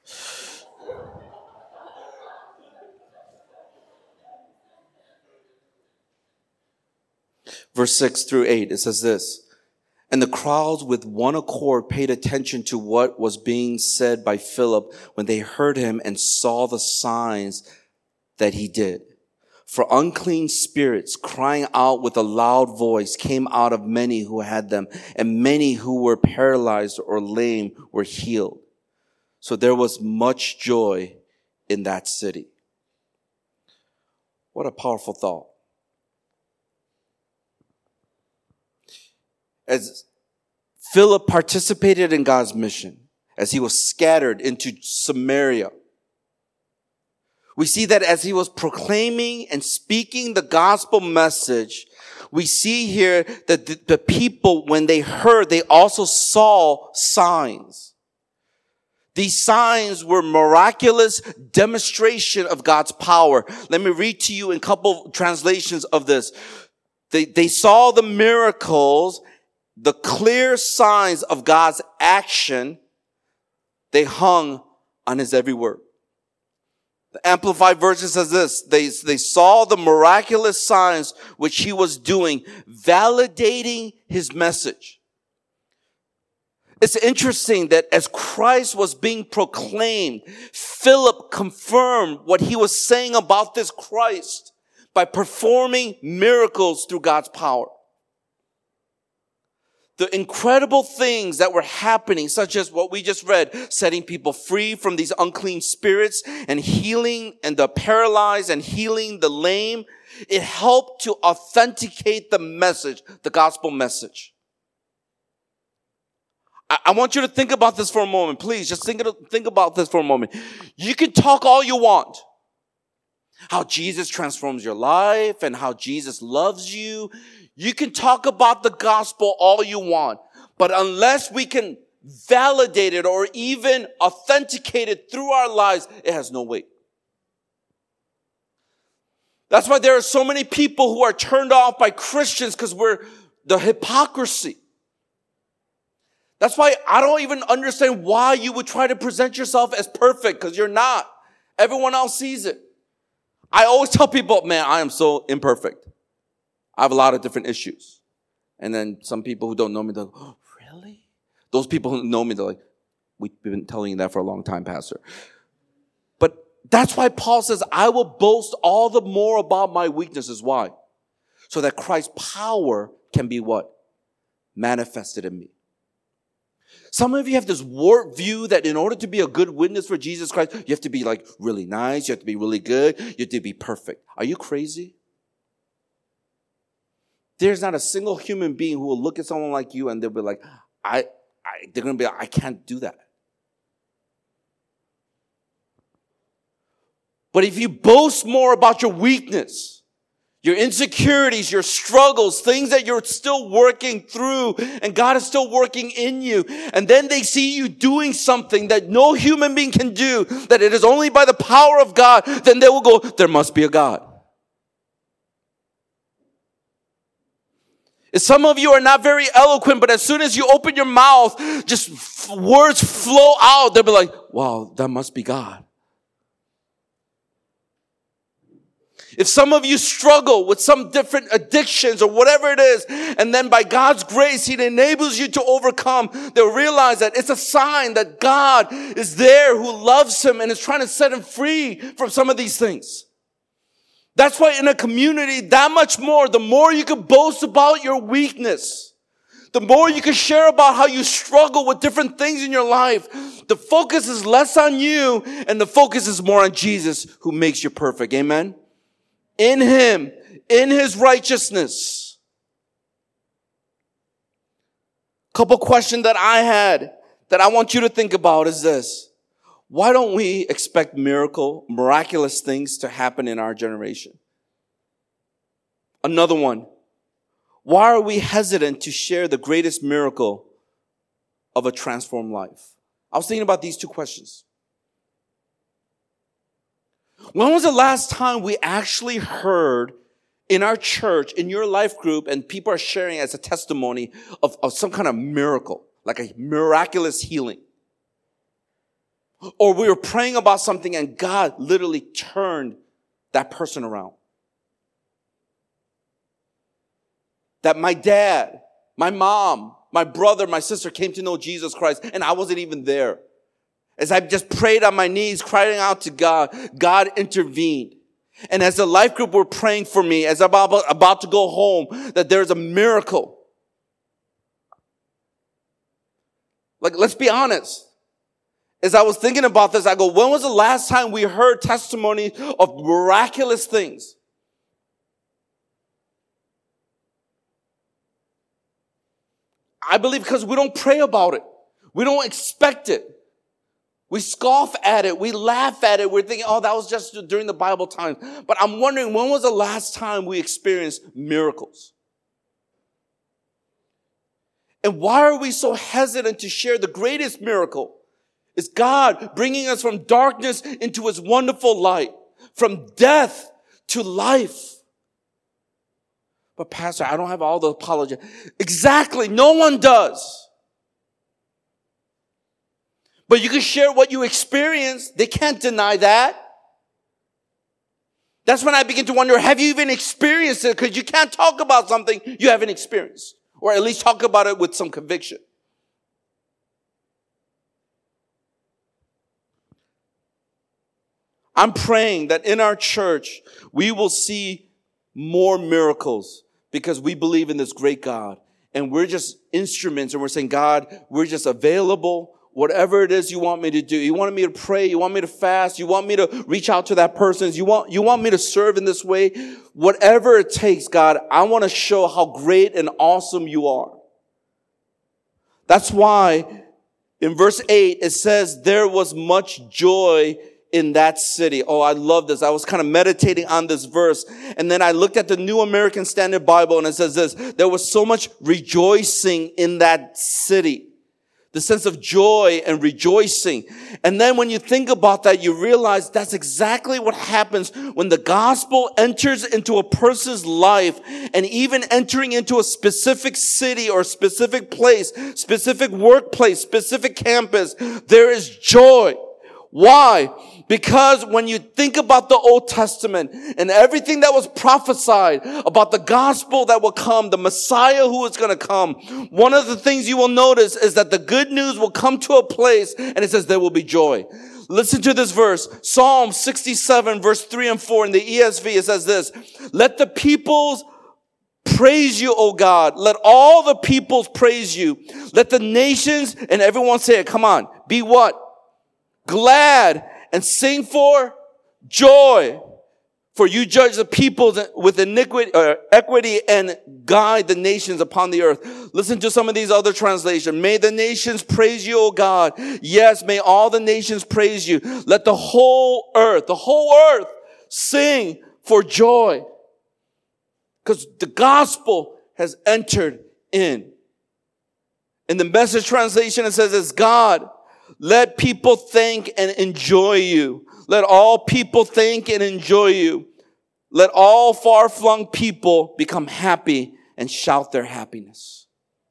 Speaker 1: Verse six through eight, it says this. And the crowds with one accord paid attention to what was being said by Philip when they heard him and saw the signs that he did. For unclean spirits, crying out with a loud voice, came out of many who had them, and many who were paralyzed or lame were healed. So there was much joy in that city. What a powerful thought. As Philip participated in God's mission, as he was scattered into Samaria, we see that as he was proclaiming and speaking the gospel message, we see here that the, the people, when they heard, they also saw signs. These signs were miraculous demonstration of God's power. Let me read to you in a couple translations of this. They, they saw the miracles, the clear signs of God's action. They hung on his every word. The Amplified Version says this, they, they saw the miraculous signs which he was doing, validating his message. It's interesting that as Christ was being proclaimed, Philip confirmed what he was saying about this Christ by performing miracles through God's power. The incredible things that were happening, such as what we just read, setting people free from these unclean spirits and healing and the paralyzed and healing the lame, it helped to authenticate the message, the gospel message. I, I want you to think about this for a moment. Please, just think, think about this for a moment. You can talk all you want. How Jesus transforms your life and how Jesus loves you. You can talk about the gospel all you want, but unless we can validate it or even authenticate it through our lives, it has no weight. That's why there are so many people who are turned off by Christians, because we're the hypocrisy. That's why I don't even understand why you would try to present yourself as perfect, because you're not. Everyone else sees it. I always tell people, man, I am so imperfect. I have a lot of different issues. And then some people who don't know me, they're like, oh, really? Those people who know me, they're like, we've been telling you that for a long time, Pastor. But that's why Paul says, I will boast all the more about my weaknesses. Why? So that Christ's power can be what? Manifested in me. Some of you have this warped view that in order to be a good witness for Jesus Christ, you have to be like really nice, you have to be really good, you have to be perfect. Are you crazy? There's not a single human being who will look at someone like you and they'll be like, I, I, they're going to be like, I can't do that. But if you boast more about your weakness, your insecurities, your struggles, things that you're still working through, and God is still working in you, and then they see you doing something that no human being can do, that it is only by the power of God, then they will go, there must be a God. Some of you are not very eloquent, but as soon as you open your mouth, just f- words flow out. They'll be like, wow, that must be God. If some of you struggle with some different addictions or whatever it is, and then by God's grace, He enables you to overcome, they'll realize that it's a sign that God is there who loves him and is trying to set him free from some of these things. That's why in a community, that much more, the more you can boast about your weakness, the more you can share about how you struggle with different things in your life, the focus is less on you and the focus is more on Jesus who makes you perfect. Amen? In Him, in His righteousness. Couple questions that I had that I want you to think about is this. Why don't we expect miracle, miraculous things to happen in our generation? Another one. Why are we hesitant to share the greatest miracle of a transformed life? I was thinking about these two questions. When was the last time we actually heard in our church, in your life group, and people are sharing as a testimony of, of some kind of miracle, like a miraculous healing? Or we were praying about something and God literally turned that person around. That my dad, my mom, my brother, my sister came to know Jesus Christ and I wasn't even there. As I just prayed on my knees, crying out to God, God intervened. And as a life group were praying for me, as I'm about, about to go home, that there's a miracle. Like, let's be honest. As I was thinking about this, I go, when was the last time we heard testimony of miraculous things? I believe because we don't pray about it. We don't expect it. We scoff at it. We laugh at it. We're thinking, oh, that was just during the Bible time. But I'm wondering, when was the last time we experienced miracles? And why are we so hesitant to share the greatest miracle? It's God bringing us from darkness into His wonderful light, from death to life. But Pastor, I don't have all the apology. Exactly. No one does. But you can share what you experienced. They can't deny that. That's when I begin to wonder, have you even experienced it? Because you can't talk about something you haven't experienced. Or at least talk about it with some conviction. I'm praying that in our church, we will see more miracles because we believe in this great God. And we're just instruments and we're saying, God, we're just available. Whatever it is you want me to do. You want me to pray. You want me to fast. You want me to reach out to that person. You want, you want me to serve in this way. Whatever it takes, God, I want to show how great and awesome you are. That's why in verse eight, it says, there was much joy in that city. Oh, I love this. I was kind of meditating on this verse. And then I looked at the New American Standard Bible and it says this, there was so much rejoicing in that city. The sense of joy and rejoicing. And then when you think about that, you realize that's exactly what happens when the gospel enters into a person's life, and even entering into a specific city or specific place, specific workplace, specific campus, there is joy. Why? Because when you think about the Old Testament and everything that was prophesied about the gospel that will come, the Messiah who is going to come, one of the things you will notice is that the good news will come to a place and it says there will be joy. Listen to this verse. Psalm sixty-seven verse three and four in the E S V, it says this, let the peoples praise you, O God. Let all the peoples praise you. Let the nations, and everyone say it, come on, be what? Glad and sing for joy. For you judge the peoples with iniquity, uh, equity and guide the nations upon the earth. Listen to some of these other translations. May the nations praise you, O God. Yes, may all the nations praise you. Let the whole earth, the whole earth sing for joy. Because the gospel has entered in. In the Message translation, it says, as God, let people thank and enjoy you. Let all people thank and enjoy you. Let all far-flung people become happy and shout their happiness.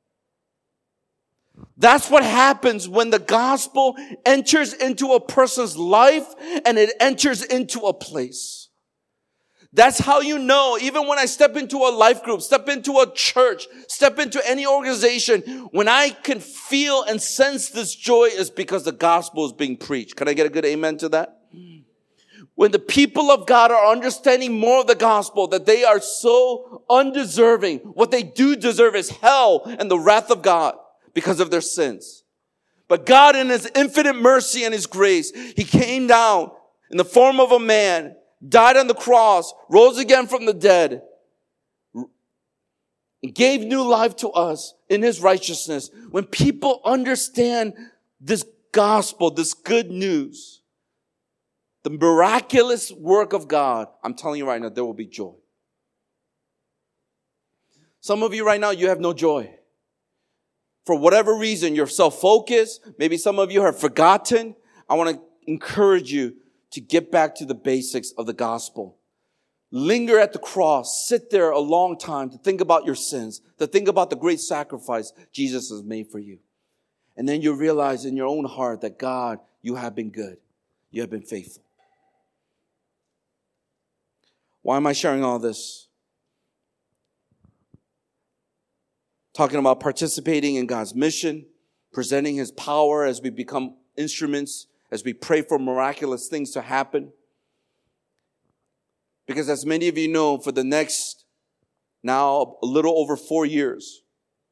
Speaker 1: That's what happens when the gospel enters into a person's life and it enters into a place. That's how you know, even when I step into a life group, step into a church, step into any organization, when I can feel and sense this joy is because the gospel is being preached. Can I get a good amen to that? When the people of God are understanding more of the gospel, that they are so undeserving, what they do deserve is hell and the wrath of God because of their sins. But God, in His infinite mercy and His grace, He came down in the form of a man, died on the cross, rose again from the dead, and gave new life to us in His righteousness. When people understand this gospel, this good news, the miraculous work of God, I'm telling you right now, there will be joy. Some of you right now, you have no joy. For whatever reason, you're self-focused. Maybe some of you have forgotten. I want to encourage you to get back to the basics of the gospel. Linger at the cross. Sit there a long time to think about your sins, to think about the great sacrifice Jesus has made for you. And then you realize in your own heart that God, you have been good. You have been faithful. Why am I sharing all this? Talking about participating in God's mission, presenting His power as we become instruments, as we pray for miraculous things to happen. Because as many of you know, for the next, now a little over four years,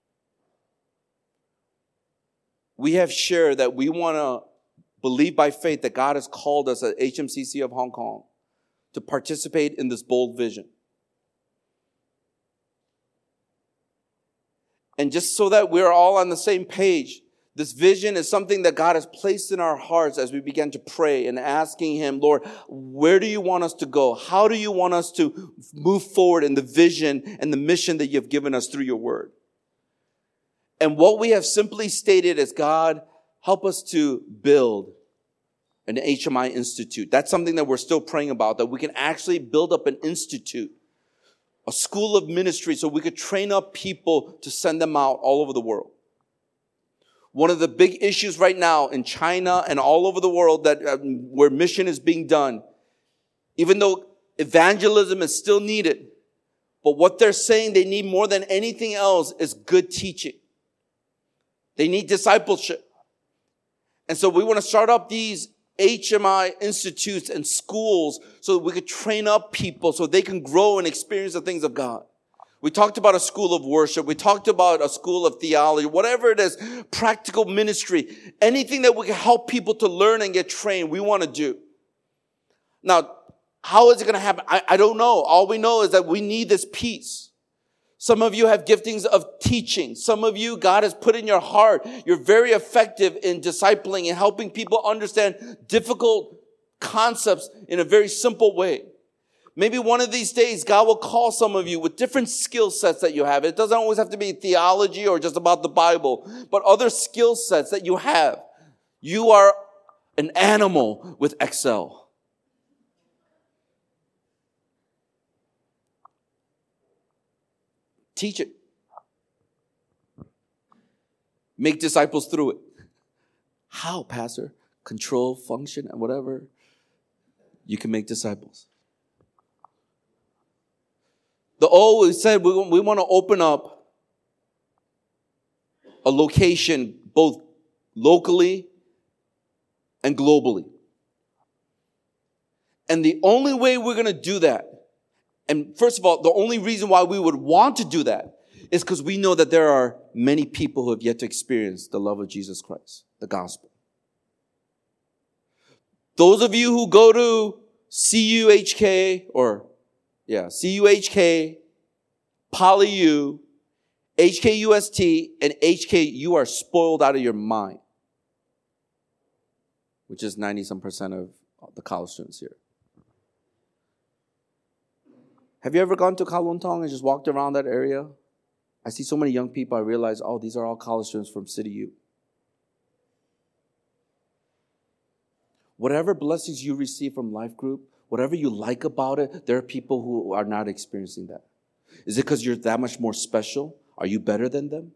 Speaker 1: we have shared that we want to believe by faith that God has called us at H M C C of Hong Kong to participate in this bold vision. And just so that we're all on the same page, this vision is something that God has placed in our hearts as we begin to pray and asking Him, Lord, where do you want us to go? How do you want us to move forward in the vision and the mission that you've given us through your word? And what we have simply stated is, God, help us to build an H M I institute. That's something that we're still praying about, that we can actually build up an institute, a school of ministry, so we could train up people to send them out all over the world. One of the big issues right now in China and all over the world that uh, where mission is being done, even though evangelism is still needed, but what they're saying they need more than anything else is good teaching. They need discipleship. And so we want to start up these H M I institutes and schools so that we could train up people so they can grow and experience the things of God. We talked about a school of worship. We talked about a school of theology, whatever it is, practical ministry, anything that we can help people to learn and get trained, we want to do. Now, how is it going to happen? I, I don't know. All we know is that we need this peace. Some of you have giftings of teaching. Some of you, God has put in your heart. You're very effective in discipling and helping people understand difficult concepts in a very simple way. Maybe one of these days, God will call some of you with different skill sets that you have. It doesn't always have to be theology or just about the Bible, but other skill sets that you have. You are an animal with Excel. Teach it. Make disciples through it. How, Pastor? Control, function, and whatever. You can make disciples. The O, we said we, we want to open up a location both locally and globally. And the only way we're going to do that, and first of all, the only reason why we would want to do that is because we know that there are many people who have yet to experience the love of Jesus Christ, the gospel. Those of you who go to C U H K, or, yeah, C U H K, PolyU, H K U S T, and H K, you are spoiled out of your mind. Which is ninety some percent of the college students here. Have you ever gone to Kowloon and just walked around that area? I see so many young people, I realize, oh, these are all college students from City U. Whatever blessings you receive from Life Group, whatever you like about it, there are people who are not experiencing that. Is it because you're that much more special? Are you better than them?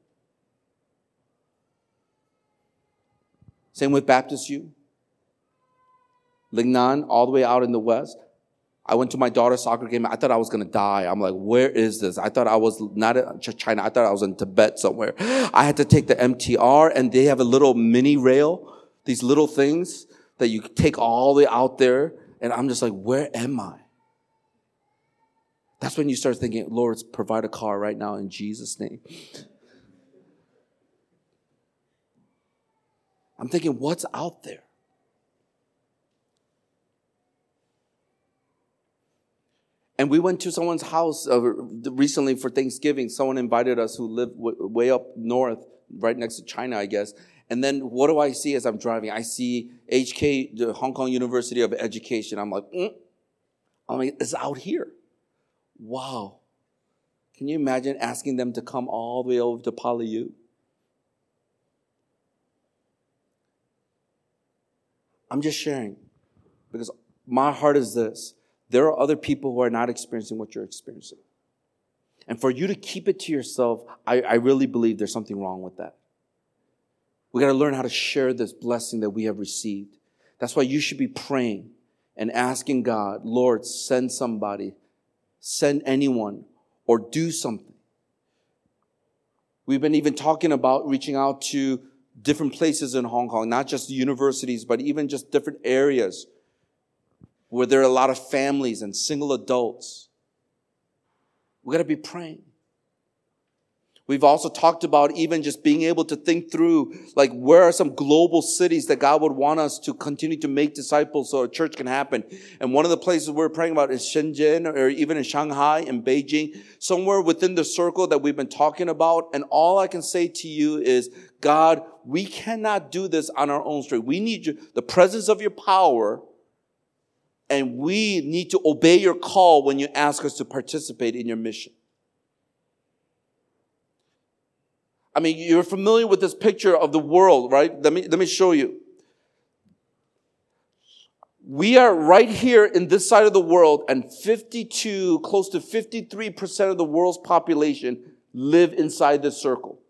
Speaker 1: Same with Baptist U. Lingnan, all the way out in the west. I went to my daughter's soccer game. I thought I was going to die. I'm like, where is this? I thought I was not in China. I thought I was in Tibet somewhere. I had to take the M T R, and they have a little mini rail, these little things that you take all the way out there. And I'm just like, where am I? That's when you start thinking, Lord, provide a car right now in Jesus' name. I'm thinking, what's out there? And we went to someone's house uh, recently for Thanksgiving. Someone invited us who lived w- way up north, right next to China, I guess. And then what do I see as I'm driving? I see H K, the Hong Kong University of Education. I'm like, mm. I'm like, it's out here. Wow. Can you imagine asking them to come all the way over to PolyU? I'm just sharing because my heart is this. There are other people who are not experiencing what you're experiencing. And for you to keep it to yourself, I, I really believe there's something wrong with that. We got to learn how to share this blessing that we have received. That's why you should be praying and asking God, Lord, send somebody, send anyone, or do something. We've been even talking about reaching out to different places in Hong Kong, not just universities, but even just different areas where there are a lot of families and single adults. We got to be praying. We've also talked about even just being able to think through, like, where are some global cities that God would want us to continue to make disciples so a church can happen. And one of the places we're praying about is Shenzhen, or even in Shanghai and Beijing, somewhere within the circle that we've been talking about. And all I can say to you is, God, we cannot do this on our own strength. We need you, the presence of your power. And we need to obey your call when you ask us to participate in your mission. I mean, you're familiar with this picture of the world, right? Let me, let me show you. We are right here in this side of the world, and fifty-two, close to fifty-three percent of the world's population live inside this circle.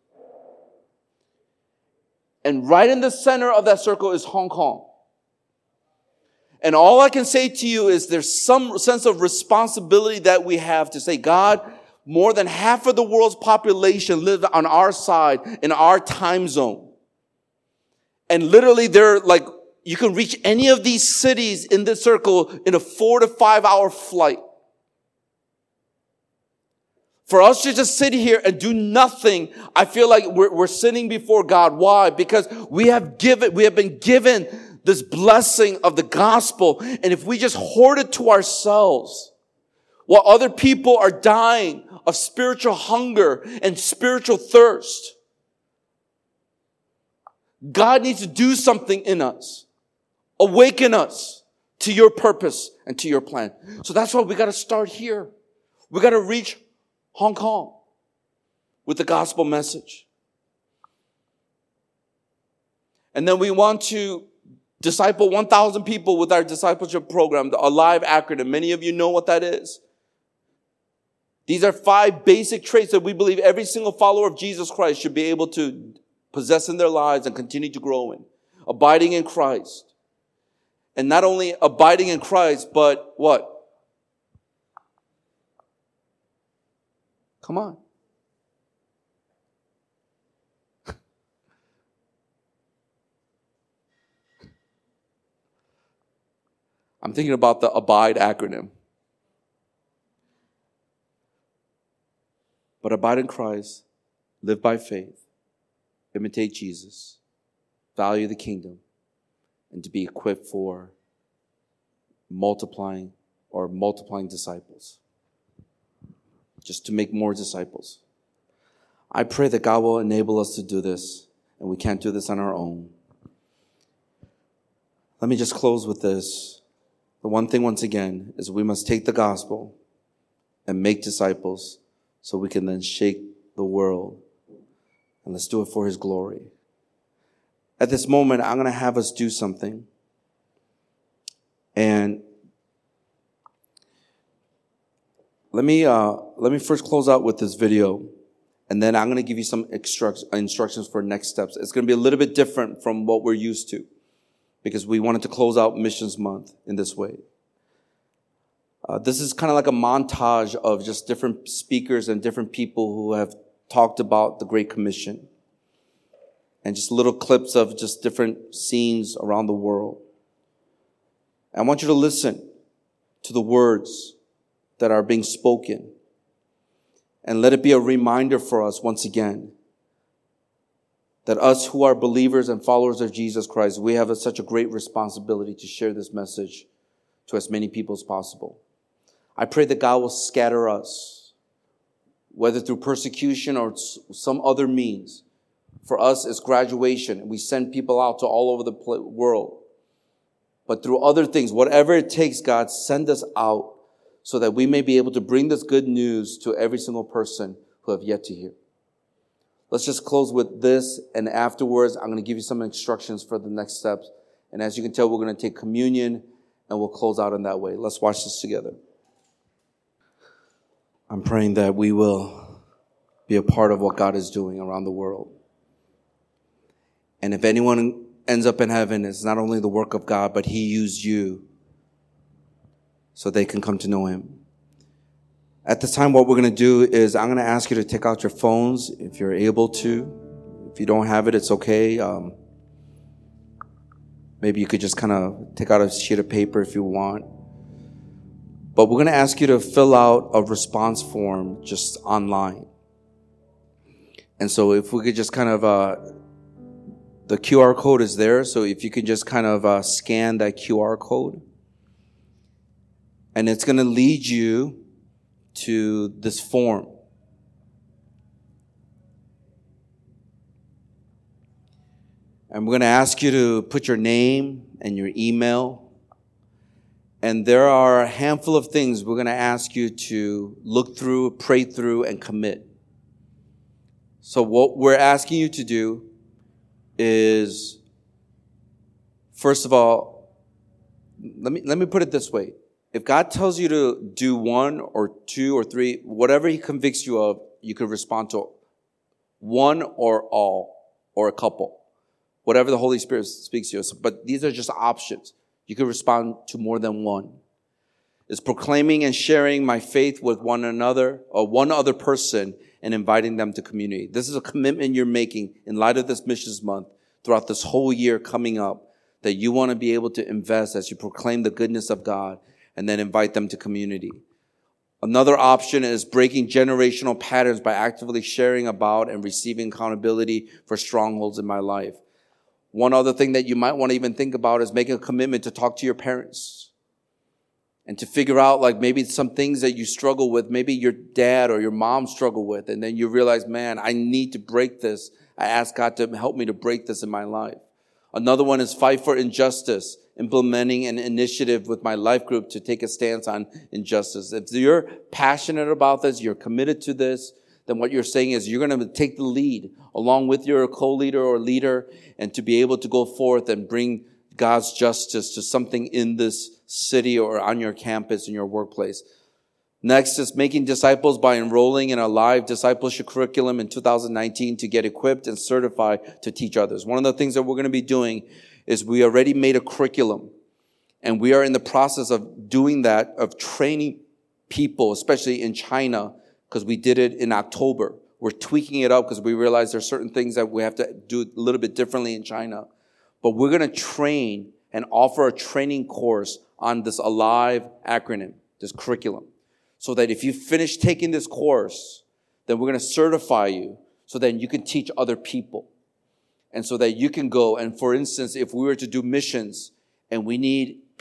Speaker 1: And right in the center of that circle is Hong Kong. And all I can say to you is there's some sense of responsibility that we have to say, God, more than half of the world's population live on our side, in our time zone. And literally they're like, you can reach any of these cities in this circle in a four to five hour flight. For us to just sit here and do nothing, I feel like we're, we're sitting before God. Why? Because we have given, we have been given this blessing of the gospel. And if we just hoard it to ourselves, while other people are dying of spiritual hunger and spiritual thirst, God needs to do something in us. Awaken us to your purpose and to your plan. So that's why we got to start here. We got to reach Hong Kong with the gospel message. And then we want to disciple one thousand people with our discipleship program, the ALIVE acronym. Many of you know what that is. These are five basic traits that we believe every single follower of Jesus Christ should be able to possess in their lives and continue to grow in. Abiding in Christ. And not only abiding in Christ, but what? Come on. I'm thinking about the ABIDE acronym. But abide in Christ, live by faith, imitate Jesus, value the kingdom, and to be equipped for
Speaker 2: multiplying or multiplying disciples. Just to make more disciples. I pray that God will enable us to do this, and we can't do this on our own. Let me just close with this. The one thing, once again, is we must take the gospel and make disciples so we can then shake the world. And let's do it for His glory. At this moment, I'm going to have us do something. And let me uh, let me first close out with this video. And then I'm going to give you some instruct- instructions for next steps. It's going to be a little bit different from what we're used to, because we wanted to close out Missions Month in this way. Uh, this is kind of like a montage of just different speakers and different people who have talked about the Great Commission. And just little clips of just different scenes around the world. I want you to listen to the words that are being spoken. And let it be a reminder for us once again that us who are believers and followers of Jesus Christ, we have a, such a great responsibility to share this message to as many people as possible. I pray that God will scatter us, whether through persecution or some other means. For us, it's graduation. We send people out to all over the world. But through other things, whatever it takes, God, send us out so that we may be able to bring this good news to every single person who have yet to hear. Let's just close with this, and afterwards, I'm going to give you some instructions for the next steps. And as you can tell, we're going to take communion, and we'll close out in that way. Let's watch this together. I'm praying that we will be a part of what God is doing around the world. And if anyone ends up in heaven, it's not only the work of God, but He used you so they can come to know Him. At this time, what we're going to do is I'm going to ask you to take out your phones if you're able to. If you don't have it, it's okay. Um, maybe you could just kind of take out a sheet of paper if you want. But we're going to ask you to fill out a response form just online. And so if we could just kind of, uh, the Q R code is there. So if you could just kind of uh, scan that Q R code. And it's going to lead you to this form. And we're going to ask you to put your name and your email. And there are a handful of things we're going to ask you to look through, pray through, and commit. So what we're asking you to do is, first of all, let me let me put it this way. If God tells you to do one or two or three, whatever He convicts you of, you could respond to one or all or a couple. Whatever the Holy Spirit speaks to you. But these are just options. You could respond to more than one. It's proclaiming and sharing my faith with one another or one other person and inviting them to community. This is a commitment you're making in light of this Missions Month throughout this whole year coming up, that you want to be able to invest as you proclaim the goodness of God and then invite them to community. Another option is breaking generational patterns by actively sharing about and receiving accountability for strongholds in my life. One other thing that you might want to even think about is making a commitment to talk to your parents and to figure out, like, maybe some things that you struggle with, maybe your dad or your mom struggle with, and then you realize, man, I need to break this. I ask God to help me to break this in my life. Another one is fight for injustice, implementing an initiative with my life group to take a stance on injustice. If you're passionate about this, you're committed to this, then what you're saying is you're going to take the lead along with your co-leader or leader and to be able to go forth and bring God's justice to something in this city or on your campus, in your workplace. Next is making disciples by enrolling in a live discipleship curriculum in two thousand nineteen to get equipped and certified to teach others. One of the things that we're going to be doing is we already made a curriculum, and we are in the process of doing that, of training people, especially in China, because we did it in October. We're tweaking it up because we realize there's certain things that we have to do a little bit differently in China. But we're going to train and offer a training course on this ALIVE acronym, this curriculum, so that if you finish taking this course, then we're going to certify you so that you can teach other people. And so that you can go, and for instance, if we were to do missions and we need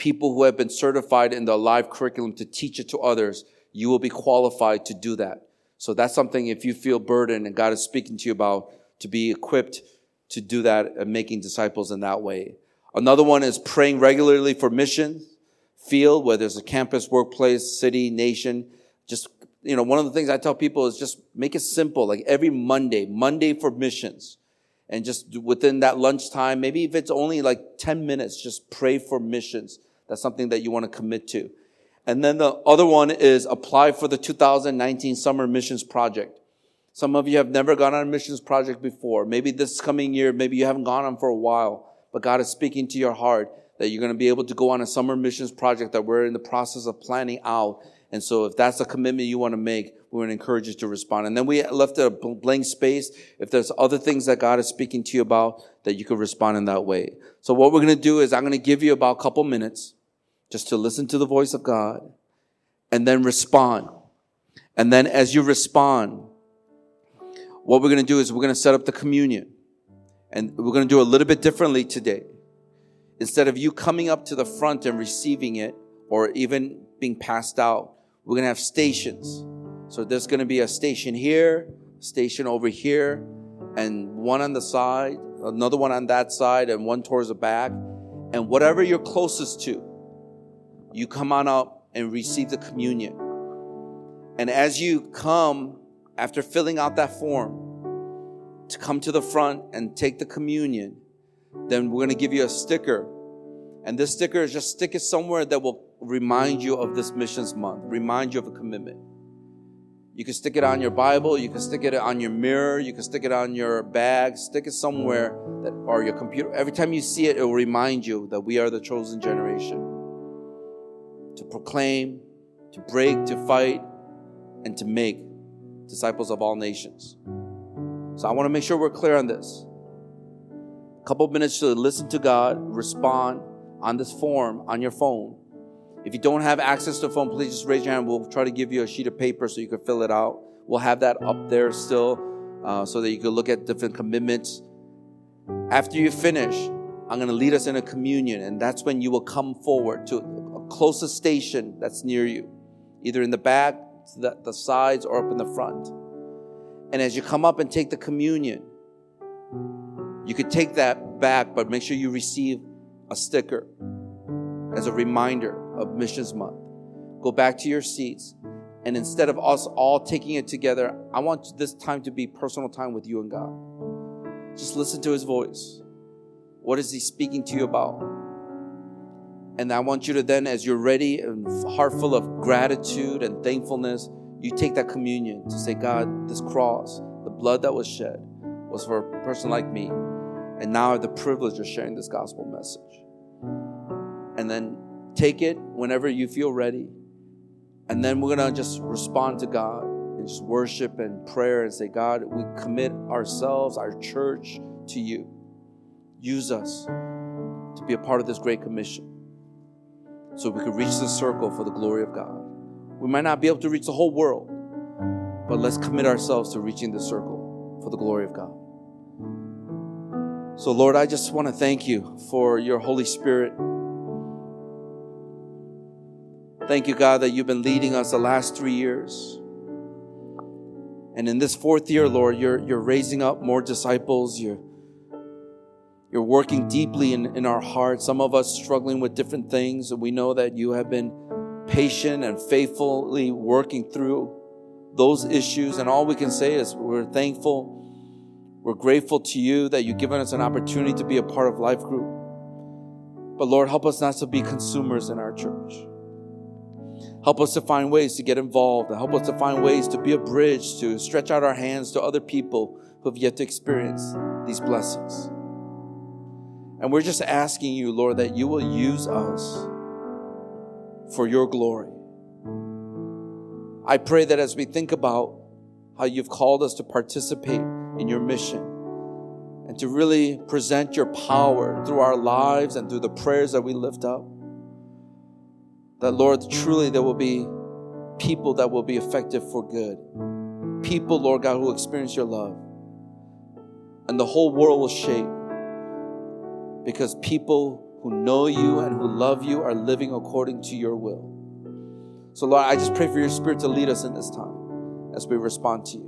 Speaker 2: people who have been certified in the Alive curriculum to teach it to others, you will be qualified to do that. So that's something, if you feel burdened and God is speaking to you about, to be equipped to do that and making disciples in that way. Another one is praying regularly for mission field, whether it's a campus, workplace, city, nation. Just, you know, one of the things I tell people is just make it simple. Like every Monday, Monday for missions. And just within that lunchtime, maybe if it's only like ten minutes, just pray for missions. That's something that you want to commit to. And then the other one is apply for the two thousand nineteen Summer Missions Project. Some of you have never gone on a missions project before. Maybe this coming year, maybe you haven't gone on for a while, but God is speaking to your heart that you're going to be able to go on a summer missions project that we're in the process of planning out. And so if that's a commitment you want to make, we want to encourage you to respond. And then we left a blank space. If there's other things that God is speaking to you about, that you could respond in that way. So what we're going to do is I'm going to give you about a couple minutes just to listen to the voice of God and then respond. And then as you respond, what we're going to do is we're going to set up the communion. And we're going to do it a little bit differently today. Instead of you coming up to the front and receiving it or even being passed out, we're going to have stations. So there's going to be a station here, station over here, and one on the side, another one on that side, and one towards the back. And whatever you're closest to, you come on up and receive the communion. And as you come, after filling out that form, to come to the front and take the communion, then we're going to give you a sticker. And this sticker is just stick it somewhere that will remind you of this missions month, remind you of a commitment. You can stick it on your Bible, you can stick it on your mirror, you can stick it on your bag, stick it somewhere that, or your computer. Every time you see it, it will remind you that we are the chosen generation. To proclaim, to break, to fight, and to make disciples of all nations. So I want to make sure we're clear on this. A couple of minutes to listen to God, respond on this form on your phone. If you don't have access to a phone, please just raise your hand. We'll try to give you a sheet of paper so you can fill it out. We'll have that up there still uh, so that you can look at different commitments. After you finish, I'm going to lead us in a communion, and that's when you will come forward to a closest station that's near you, either in the back, the, the sides, or up in the front. And as you come up and take the communion, you could take that back, but make sure you receive a sticker as a reminder of Missions Month. Go back to your seats, and instead of us all taking it together, I want this time to be personal time with you and God. Just listen to His voice. What is He speaking to you about? And I want you to then, as you're ready and heart full of gratitude and thankfulness, you take that communion to say, God, this cross, the blood that was shed, was for a person like me. And now I have the privilege of sharing this gospel message. And then take it whenever you feel ready. And then we're going to just respond to God and just worship and prayer and say, God, we commit ourselves, our church, to you. Use us to be a part of this great commission so we can reach the circle for the glory of God. We might not be able to reach the whole world, but let's commit ourselves to reaching the circle for the glory of God. So, Lord, I just want to thank you for your Holy Spirit. Thank you, God, that you've been leading us the last three years. And in this fourth year, Lord, you're, you're raising up more disciples. You're, you're working deeply in, in our hearts. Some of us struggling with different things. And we know that you have been patient and faithfully working through those issues. And all we can say is we're thankful. We're grateful to you that you've given us an opportunity to be a part of Life Group. But Lord, help us not to be consumers in our church. Help us to find ways to get involved. And help us to find ways to be a bridge, to stretch out our hands to other people who have yet to experience these blessings. And we're just asking you, Lord, that you will use us for your glory. I pray that as we think about how you've called us to participate in your mission and to really present your power through our lives and through the prayers that we lift up, that, Lord, truly there will be people that will be effective for good. People, Lord God, who will experience your love. And the whole world will shake because people who know you and who love you are living according to your will. So Lord, I just pray for your Spirit to lead us in this time as we respond to you.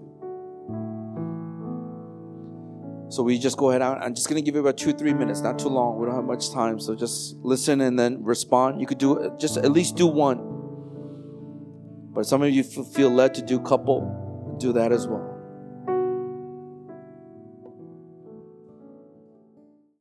Speaker 2: So we just go ahead. I'm just going to give you about two, three minutes, not too long. We don't have much time. So just listen and then respond. You could do just at least do one. But some of you feel led to do a couple, do that as well.